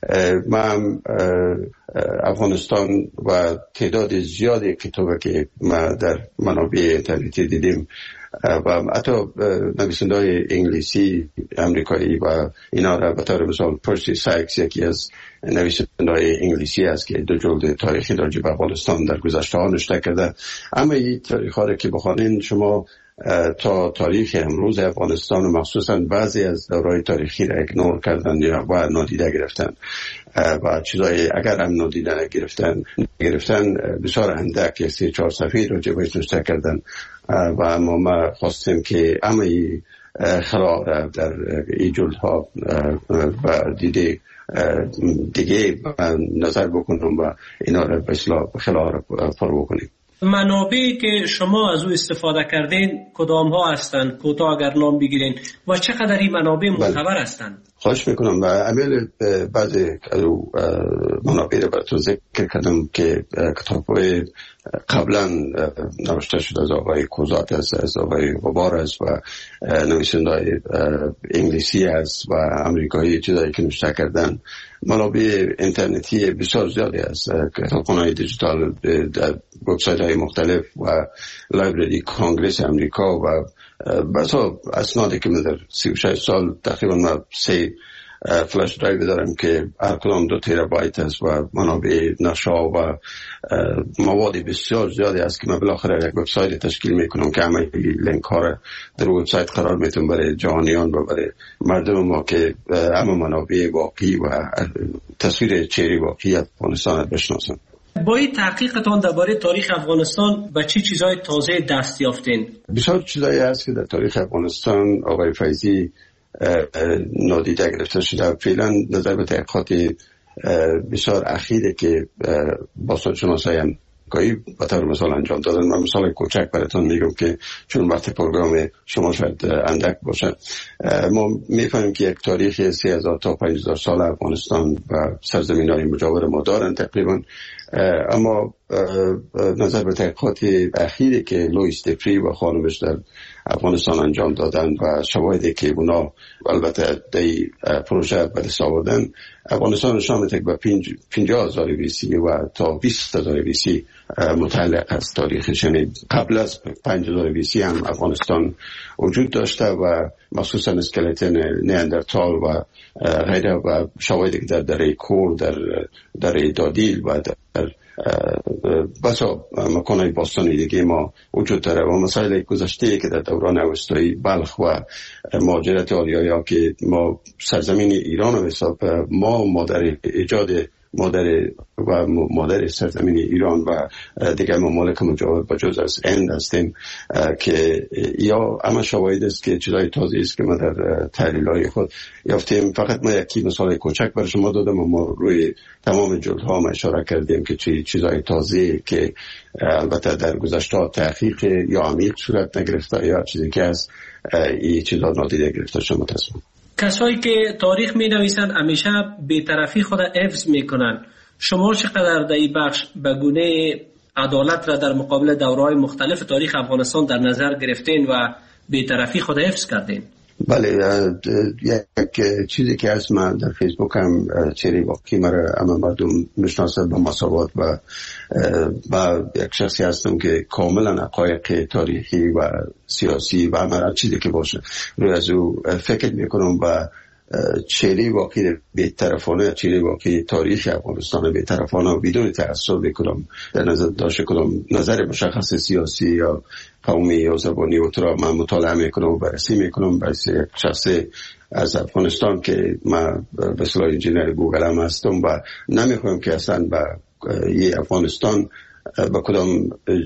من افغانستان و تعداد زیادی کتابی که ما در منابع اینترنتی دیدیم و حتی نویسنده‌های انگلیسی امریکایی و اینا را به طور مثال پرسی سایکس یکی از نویسنده‌های انگلیسی است که 2 جلد تاریخی راجع به افغانستان در گذشته ها نوشته کرده. اما این تاریخ‌ها را که بخوانین شما تا تاریخ امروز افغانستان و مخصوصا بعضی از دوره‌های تاریخی را ایگنور کردن و نادیده گرفتن و چیزایی اگر هم نادیده گرفتن بسیار اندک 3-4 صفحه راجع بهش نوشته کردن و اما ما خواستیم که همه خلا را در این جلدها و دیگه نظر بکنم و اینا را به اصلاح خلا را فرو بکنیم. منابعی که شما از او استفاده کردین کدام ها هستند؟ کوتاه اگر نام بگیرین و چقدر این منابع معتبر هستند؟ خواهش میکنم و امیل بعضی منابع را براتون ذکر کردم که کتاب‌های قبلا نوشته شد از آقای کوزات از آقای غبار است و نویسنده‌های انگلیسی است و امریکایی چیزایی که نوشته کردن. منابع اینترنتی بسیار زیادی است، کتابخانه‌های دیجیتال در وبسایت‌های مختلف و لایبرری کانگرس امریکا و بسا اسنادی که من در 36 سال تقریبا من 3 فلش درایو دارم که هر کدام 2 تیرابایت است و منابع نشا و مواد بسیار زیادی است که من بالاخره یک وبسایت تشکیل میکنم که همه لینک ها را در وبسایت قرار میتونم برای جهانیان و برای مردم ما که همه منابع واقعی و تصویر چهره واقعی افغانستان بشناسن. با این تحقیقتان درباره تاریخ افغانستان به چه چیزهای تازه دست یافتین؟ بسیار چیزایی هست که در تاریخ افغانستان آقای فیضی نادیده گرفته شده. فعلا نظر به تحقیقات بسیار اخیره که باستانشناسای امریکایی به طور مثال انجام دادن. من مثال کوچک براتون میگم که چون وقت پروگرام شما شاید اندک باشه. ما میفهمیم که یک تاریخ 3000 تا 5000 سال افغانستان و سرزمین‌های مجاور ما دارن تقریبا، اما نظر به تحقیقات اخیری که لوئیس دپری و خانمش در افغانستان انجام دادن و شواهدی که اونا البته در پروژه به دست آوردن، افغانستان نشان میده که به 50,000 بیسی و تا 20,000 بیسی متعلق است تاریخش. یعنی قبل از 50,000 بیسی هم افغانستان وجود داشته و مخصوصا اسکلت نیاندرتال و غیره و شواهدی که در دره کور، در دره دادیل و در بسا مکانهای باستانی دیگه ما وجود داره و مسائل گذشته که در دوران اوستایی بلخ و مهاجرت آریایی که ما سرزمین ایران رو حساب ما مادر ایجاد مادر سرزمین ایران و دیگر ممالک مجاور با جز از هند هستیم که یا همه شواهد است که چیزای تازه است که ما در تحلیل‌های خود یافتیم. فقط ما یکی مثال کوچک برای شما دادم و ما روی تمام جلدها ما اشاره کردیم که چیزای تازه که البته در گذشته تحقیق یا عمیق صورت نگرفته یا چیزی که از این چیزا نادیده گرفته شده. متاسفم کسایی که تاریخ می نویسند همیشه بی‌طرفی خود حفظ میکنن. شما چقدر در این بخش به گونه عدالت را در مقابل دوره‌های مختلف تاریخ افغانستان در نظر گرفتین و بی‌طرفی خود حفظ کردین؟ بله، یک چیزی که از من در فیسبوک هم چهره واقعی مرا همه مردم میشناسند با مساوات و یک شخصی هستم که کاملا حقایق تاریخی و سیاسی و هر چیزی که باشه روی از او فکر میکنم و چهره واقعی بی‌طرفانه، چهره واقعی تاریخ افغانستان بی‌طرفانه و بدون تعصب میکنم در نظر داشته کنم نظر مشخص سیاسی یا قومی یا زبانی و تو را من مطالعه میکنم و بررسی میکنم برای شخصی از افغانستان که من به اصطلاح انجینیر گوگل هم هستم و نمیخوام که اصلا به یه افغانستان با کدام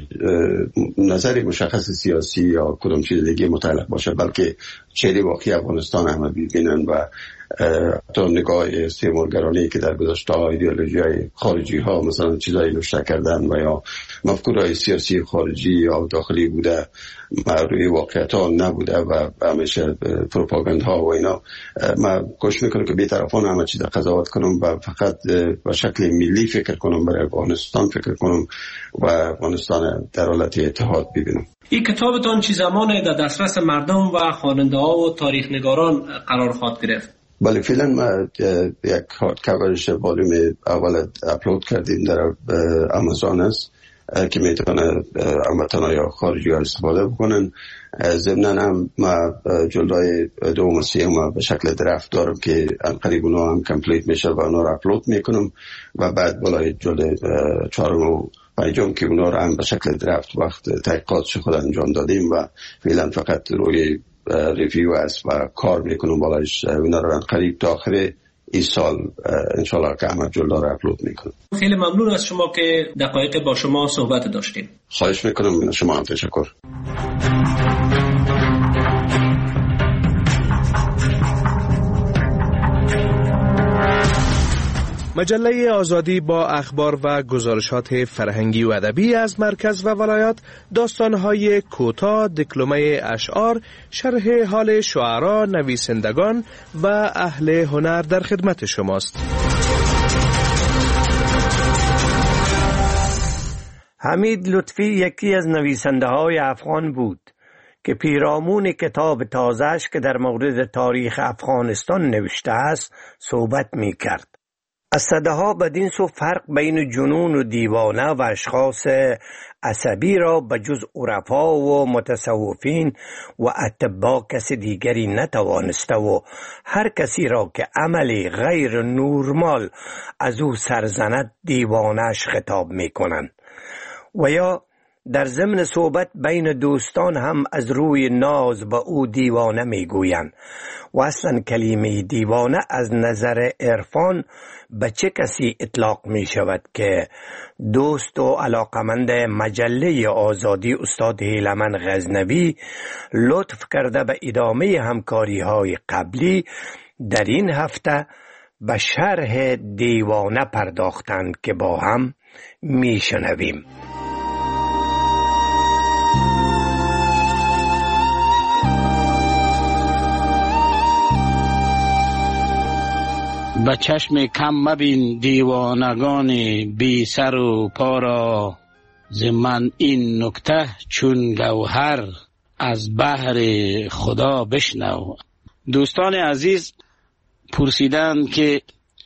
نظر مشخص سیاسی یا کدام چیز دیگه متعلق باشه، بلکه چهره واقعی افغانستان همه ببینن و تا نگاه استعمارگرانی که در گذشته ایدئولوژی های خارجی ها مثلا چیزایی نوشته کردن و یا مفکورهای سیاسی خارجی یا داخلی بوده روی واقعیت ها نبوده و همیشه پروپاگاندها و اینا، من کوشش میکنم که بی‌طرفانه همه چیز قضاوت کنم و فقط به شکل ملی فکر کنم، برای افغانستان فکر کنم و افغانستان در حالت اتحاد ببینم. این کتابتان چه زمان در دسترس مردم و خواننده ها و تاریخ نگاران قرار خواهد گرفت؟ بله، فعلا ما یک هارد کاورش والوم اول اپلود کردیم در آمازون است که میتونه هموطنان یا خارجی ها استفاده بکنن. ضمناً هم ما جلدای دوم و سوم به شکل درفت دارم که قریب اونا هم کمپلیت میشه و اونا رو اپلود میکنم و بعد بالای جلد 4 و 5 که اونا رو هم به شکل درفت وقت تحقیقاتش خود انجام دادیم و فعلا فقط روی ریویو است و کار میکنم بالایش. اونا رو قریب تا آخر این سال انشالله که همه جلد رو اپلود میکنم. خیلی ممنون از شما که دقایق با شما صحبت داشتیم. خواهش میکنم. شما هم تشکر. مجله آزادی با اخبار و گزارشات فرهنگی و ادبی از مرکز و ولایات، داستان‌های کوتاه، دکلمه اشعار، شرح حال شعرا، نویسندگان و اهل هنر در خدمت شماست. حمید لطفی یکی از نویسنده های افغان بود که پیرامون کتاب تازه‌اش که در مورد تاریخ افغانستان نوشته است صحبت می کرد. از صداها بدین سو فرق بین جنون و دیوانه و اشخاص عصبی را به جز عرفا و متصوفین و اتباع کسی دیگری نتوانسته و هر کسی را که عملی غیر نورمال از او سرزند دیوانش خطاب می کنند و یا در ضمن صحبت بین دوستان هم از روی ناز به او دیوانه می گویند و اصلا کلمه دیوانه از نظر عرفان به چه کسی اطلاق می شود که دوست و علاقمند مجله آزادی استاد هیلمن غزنوی لطف کرده به ادامه همکاری های قبلی در این هفته به شرح دیوانه پرداختند که با هم می شنویم. به چشم کم مبین دیوانگان بی سر و پا را، ز من این نکته چون گوهر از بحر خدا بشنو. دوستان عزیز پرسیدند که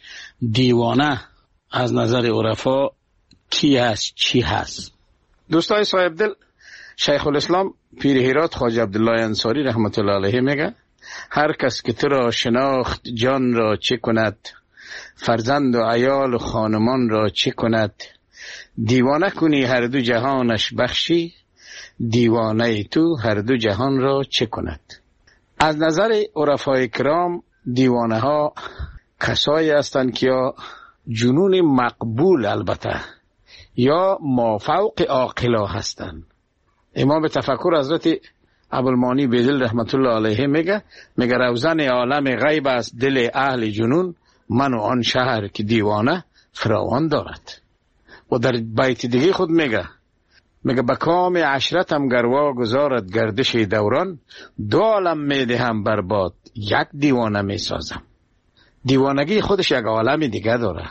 دیوانه از نظر عرفا کی است چی هست؟ دوستای صاحب دل، شیخ الاسلام پیر هرات خواجه عبدالله انصاری رحمت الله علیه میگه هر کس که تو را شناخت جان را چه کند، فرزند و عیال و خانمان را چه کند، دیوانه کنی هر دو جهانش بخشی، دیوانه تو هر دو جهان را چه کند. از نظر عرفای کرام دیوانه ها کسایی هستند که یا جنون مقبول البته یا مافوق عاقلا هستند. امام تفکر حضرت ابوالمانی بیدل رحمت الله علیه میگه روزن عالم غیب است دل اهل جنون، من و آن شهر که دیوانه فراوان دارد. و در بیت دیگه خود میگه به کام عشرتم گروا گذارد گردش دوران، دو عالم میدهم برباد یک دیوانه میسازم. دیوانگی خودش یک عالم دیگه داره.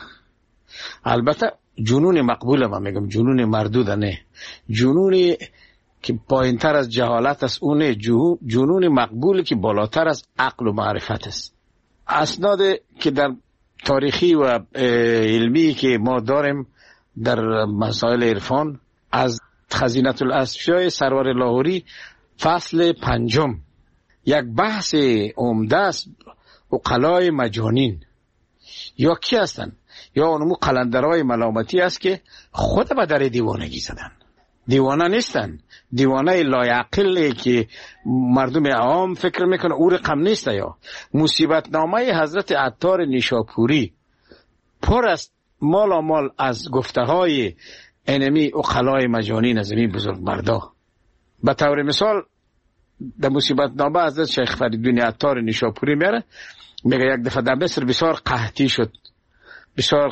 البته جنون مقبول ما میگم، جنون مردود نه، جنونی که پایینتر از جهالت است اونه، جنون مقبول که بالاتر از عقل و معرفت است. اسناد که در تاریخی و علمی که ما داریم در مسائل عرفان از خزینة الاشیاء سرور لاهوری فصل 5 یک بحث عمده است. عقلای مجانین یا کی هستن؟ یا اونمو قلندرهای ملامتی است که خود به در دیوانگی زدن. دیوانه نیستن، دیوانه لایعقلی که مردم عام فکر میکنه او رقم نیست. یا مصیبت نامه حضرت عطار نیشاپوری پر است مال از گفته های انمی عقلای مجانین از این بزرگ مردا. به طور مثال در مصیبت نامه حضرت شیخ فریدون عطار نیشاپوری میگه یک دفعه در مصر بسیار قحطی شد، بسیار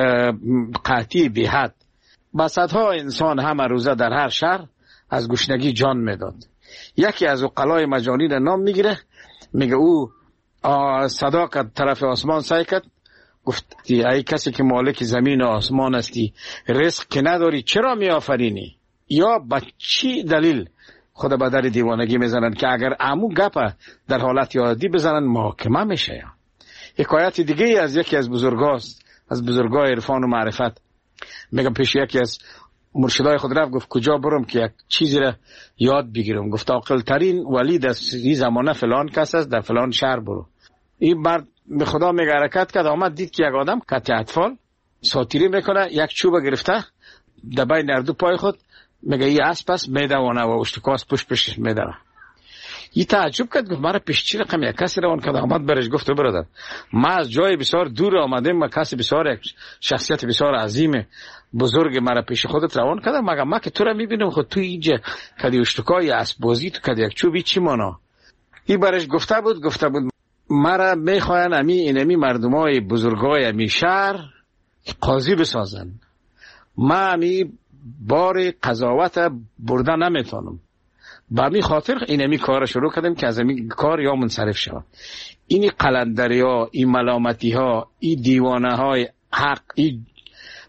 قحطی بی حد. با صدها انسان همه روزه در هر شهر از گشنگی جان میداد. یکی از عقلای مجانین نام میگیره، میگه او صدا کرد طرف آسمان سعی کرد، گفت ای کسی که مالک زمین و آسمان هستی، رزق که نداری چرا میآفرینی؟ یا با چی دلیل خود به در دیوانگی میزنن که اگر عمو گپ در حالت عادی بزنن محاکمه میشه. حکایت دیگه از یکی از بزرگاست، از بزرگای عرفان و معرفت، میگم پیش یکی از مرشدای خود رفت، گفت کجا برم که یک چیزی را یاد بگیرم؟ گفت عاقل ترین ولی در این زمانه فلان کس است، در فلان شهر برو. این مرد به خدا میگه حرکت کرد، آمد دید که یک آدم قطع اطفال ساتیری میکنه، یک چوب گرفته در بین اردو پای خود، میگه این اسب است میدوانه و اشتکاس پشت میدوانه. این تعجب کرد، گفت مرا پیش چی رقم یک کسی روان کرد؟ آمد برش گفت برادر ما از جای بسیار دور آمدیم و کسی بسیار یک شخصیت بسیار عظیم بزرگ مرا پیش خودت روان کرد، مگه ما که تو را میبینم خود تو اینجا کدی اشتکای اسب بازی تو کدی یک چوبی چی مانا؟ این برش گفته بود مرا میخواین اینمی مردمای بزرگای امی شهر قاضی بسازن، ما امی بار قضاوت برده نمیتونم، با می خاطر اینمی کار شروع کردیم که از این کار یا منصرف شود. این قلندری ها، این ملامتی ها، این دیوانه های حق، این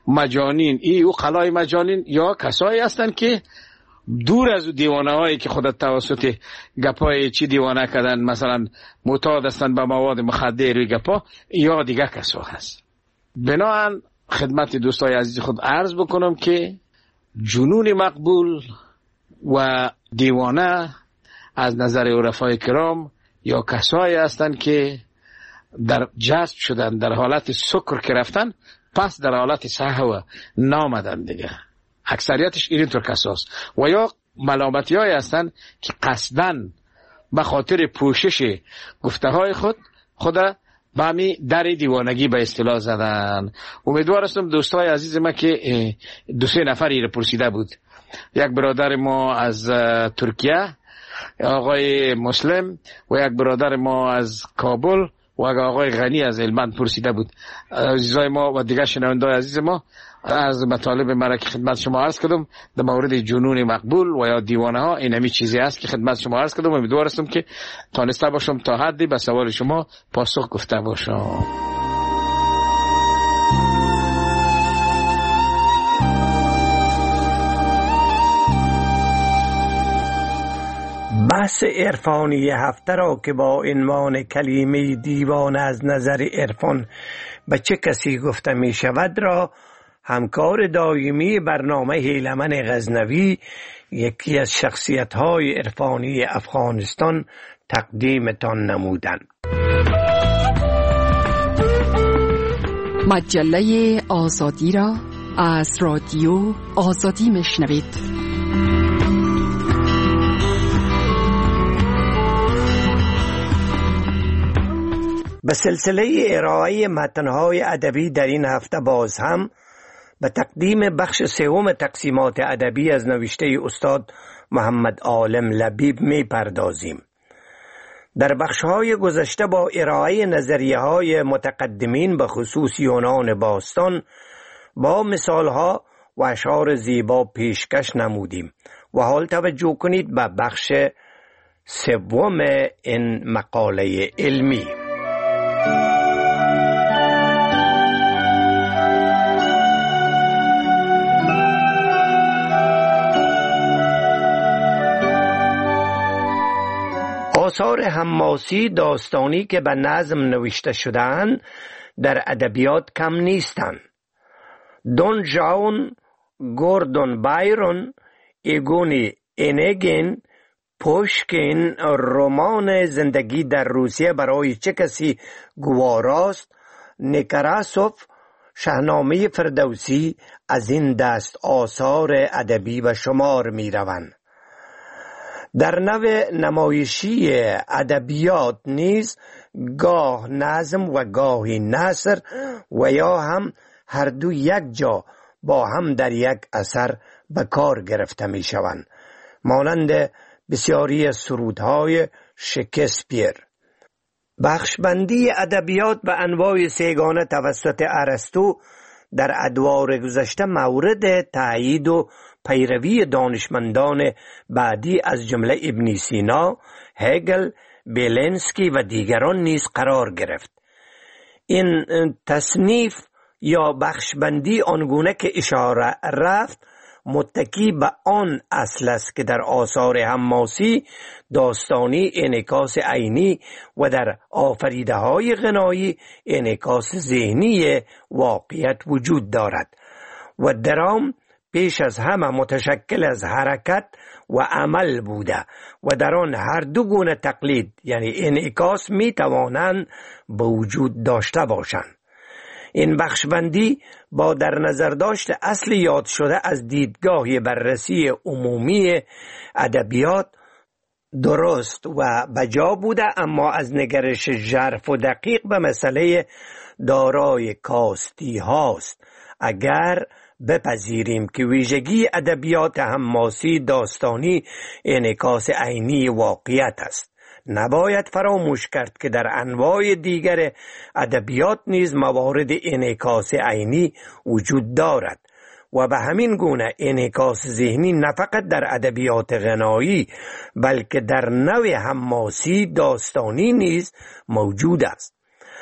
مجانین او قلای مجانین یا کسایی هستند که دور از دیوانه هایی که خودت توسط گپای چی دیوانه کردن، مثلا معتاد هستند به مواد مخدر و گپا، یا دیگه کسا هست. بنابراین خدمت دوستای عزیز خود عرض بکنم که جنون مقبول و دیوانه از نظر عرفای کرام یا کسایی هستند که در جذب شدن، در حالت سکر که رفتن، پس در حالت سهو نامدن دیگه. اکثریتش اینطور کساست. و یا ملامتی های هستند که قصدن به خاطر پوشش گفته های خود به همی در دیوانگی به اصطلاح زدن. امیدوار هستم دوستای عزیز ما که 2-3 نفری رو پرسیده بود. یک برادر ما از ترکیه آقای مسلم و یک برادر ما از کابل و آقای غنی از هلمند پرسیده بود. عزیزای ما و دیگر شنوندگان عزیز ما، از مطالب مرا که خدمت شما عرض کردم در مورد جنون مقبول و یا دیوانه ها، این همی چیزی است که خدمت شما عرض کردم. امیدوار هستم که تانسته باشم تا حدی به سوال شما پاسخ گفته باشم. بحث عرفانی هفته را که با عنوان کلمه دیوانه از نظر عرفان به چه کسی گفته می شود را همکار دائمی برنامه هیلمن غزنوی، یکی از شخصیت‌های عرفانی افغانستان، تقدیمتان نمودند. مجله آزادی را از رادیو آزادی میشنوید. به سلسله ارائه متن‌های ادبی در این هفته باز هم به تقدیم بخش 3 تقسیمات ادبی از نوشته استاد محمد عالم لبیب می پردازیم. در بخش‌های گذشته با ارائه نظریه‌های متقدمین به خصوص یونان باستان با مثال‌ها و اشعار زیبا پیشکش نمودیم و حال توجه کنید به بخش 3 این مقاله علمی. آثار حماسی داستانی که به نظم نوشته شده‌اند در ادبیات کم نیستند. دون ژوان، گوردون بایرون، ایگون اینگین، پوشکین، رمان زندگی در روسیه برای چه کسی گواراست، نیکراسوف، شاهنامه فردوسی از این دست آثار ادبی به شمار می روند. در نوع نمایشی ادبیات نیز گاه نظم و گاهی نثر و یا هم هر دو یک جا با هم در یک اثر به کار گرفته می شوند، مانند بسیاری سرودهای شکسپیر. بخشبندی ادبیات به انواع 3 توسط ارسطو در ادوار گذشته مورد تأیید و پیروی دانشمندان بعدی از جمله ابن سینا، هگل، بیلنسکی و دیگران نیز قرار گرفت. این تصنیف یا بخشبندی آنگونه که اشاره رفت متکی به آن اصل است که در آثار حماسی داستانی انعکاس عینی و در آفریده های غنایی انعکاس ذهنی واقعیت وجود دارد و درام پیش از همه متشکل از حرکت و عمل بوده و در آن هر دو گونه تقلید یعنی انعکاس می توانند به وجود داشته باشند. این بخشبندی با در نظر داشت اصل یاد شده از دیدگاه بررسی عمومی ادبیات درست و بجا بوده، اما از نگرش ژرف و دقیق به مسئله دارای کاستی هاست. اگر بپذیریم که ویژگی ادبیات حماسی داستانی انعکاس عینی واقعیت است، نباید فراموش کرد که در انواع دیگر ادبیات نیز موارد انعکاس عینی وجود دارد و به همین گونه انعکاس ذهنی نه فقط در ادبیات غنایی بلکه در نوع حماسی داستانی نیز موجود است.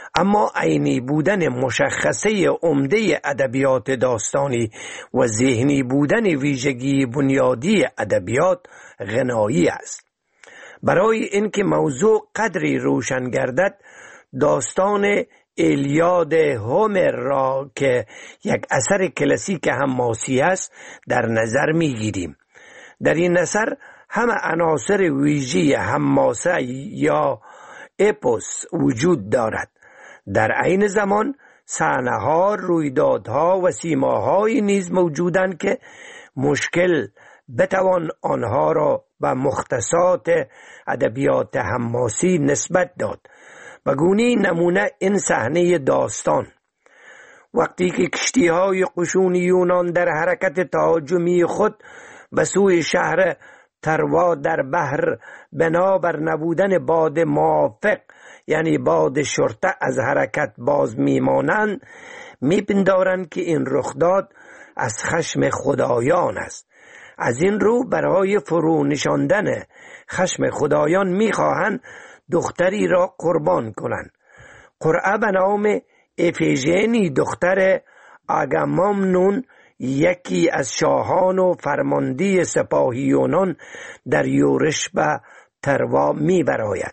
اما عینی بودن مشخصه عمده ادبیات داستانی و ذهنی بودن ویژگی بنیادی ادبیات غنایی است. برای اینکه موضوع قدری روشن گردد، داستان ایلیاد هومر را که یک اثر کلاسیک حماسی است در نظر میگیریم. در این اثر همه عناصر ویژه حماسه یا اپوس وجود دارد. در عین زمان صحنه‌ها، رویدادها و سیماهایی نیز موجودند که مشکل بتوان آنها را به مختصات ادبیات حماسی نسبت داد. به گونه نمونه این صحنه داستان وقتی که کشتی‌های قشون یونان در حرکت تهاجمی خود به سوی شهر تروا در بحر بنابر نبودن باد موافق یعنی باد شرطه از حرکت باز میمانند، میپندارند که این رخداد از خشم خدایان است. از این رو برای فرو نشاندن خشم خدایان میخواهند دختری را قربان کنند. قرعه به نام افیژنی دختر آگامامنون یکی از شاهان و فرمانده سپاهی یونان در یورش به تروا میبراید.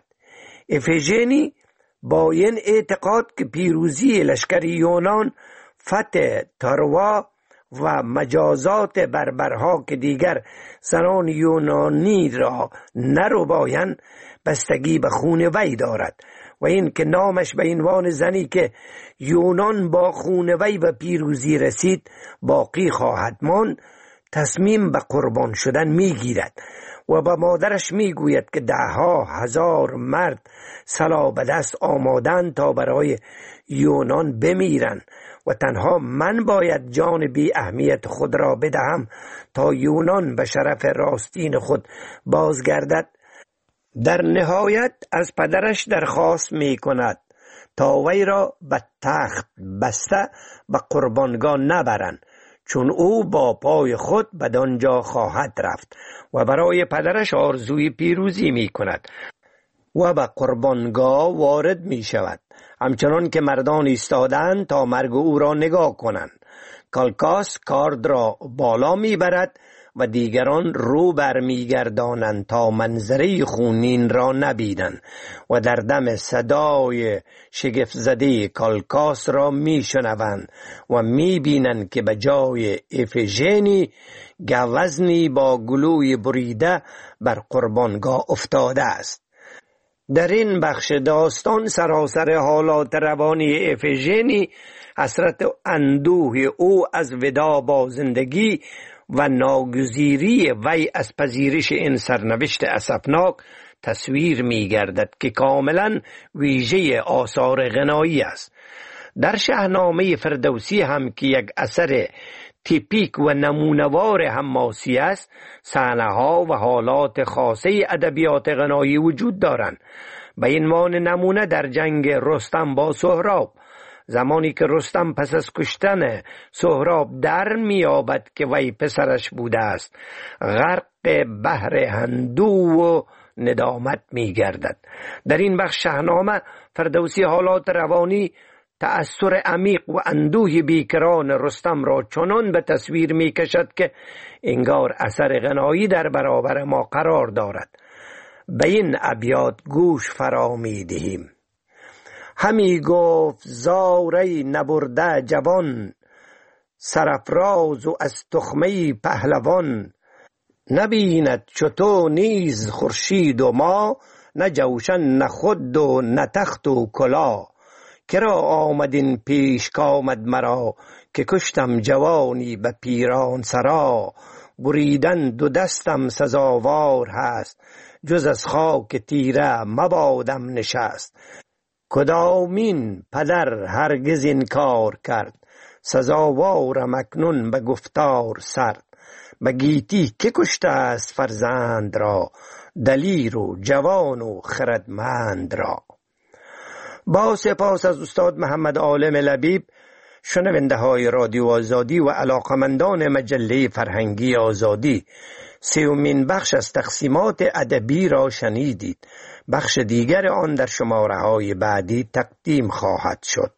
افیژنی با این اعتقاد که پیروزی لشکر یونان، فتح تروا و مجازات بربرها که دیگر زنان یونانی را نربایند بستگی به خون وی دارد و این که نامش به عنوان زنی که یونان با خون وی و پیروزی رسید باقی خواهد ماند، تصمیم به قربان شدن میگیرد و به مادرش میگوید که 10,000 مرد سلاح به دست آمادند تا برای یونان بمیرند و تنها من باید جان بی اهمیت خود را بدهم تا یونان به شرف راستین خود بازگردد. در نهایت از پدرش درخواست می کند تا وی را به تخت بسته به قربانگاه نبرند، چون او با پای خود بدانجا خواهد رفت و برای پدرش آرزوی پیروزی می کند و به قربانگاه وارد می شود. همچنان که مردان ایستادند تا مرگ او را نگاه کنند. کالکاس کارد را بالا می برد و دیگران رو برمیگردانند تا منظره خونین را نبینند و در دم صدای شگفت زده کالکاس را میشنوند و میبینند که به جای افیژنی گوزنی با گلوی بریده بر قربانگاه افتاده است. در این بخش داستان سراسر حالات روانی افیژنی، حسرت و اندوه او از وداع با زندگی و ناگزیری وی از پذیرش این سرنوشت اسفناک تصویر می گردد که کاملا ویژه آثار غنایی است. در شاهنامه فردوسی هم که یک اثر تیپیک و نمونوار حماسی است، صحنه‌ها و حالات خاصه ادبیات غنایی وجود دارند. به عنوان نمونه در جنگ رستم با سهراب، زمانی که رستم پس از کشتن سهراب در میابد که وی پسرش بوده است، غرق بحر اندوه و ندامت میگردد. در این بخش شاهنامه فردوسی حالات روانی، تأثیر عمیق و اندوه بیکران رستم را چنان به تصویر میکشد که انگار اثر غنایی در برابر ما قرار دارد. به این ابیات گوش فرا میدهیم. همی گفت زاری نبرده جوان، سرافراز و از تخمه پهلوان. نبیند چطور نیز خورشید و ما، نه جوشن نه خود و نه تخت و کلا. کرا آمدین پیش کامد مرا، که کشتم جوانی به پیران سرا. بریدن دو دستم سزاوار هست، جز از خاک تیره مبادم نشست. کدامین پدر هرگز این کار کرد، سزاوارم اکنون به گفتار سرد. به گیتی که کشته است فرزند را، دلیر و جوان و خردمند را. با سپاس از استاد محمد عالم لبیب، شنونده های رادیو آزادی و علاقمندان مجله فرهنگی آزادی، 30مین بخش از تقسیمات ادبی را شنیدید. بخش دیگر آن در شماره های بعدی تقدیم خواهد شد.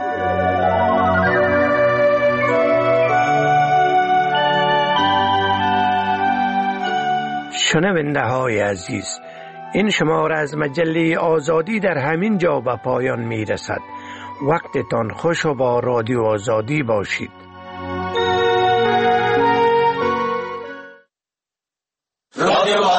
شنونده های عزیز، این شماره از مجله آزادی در همین جا به پایان می رسد. وقتتان خوش و با رادیو آزادی باشید. رادیو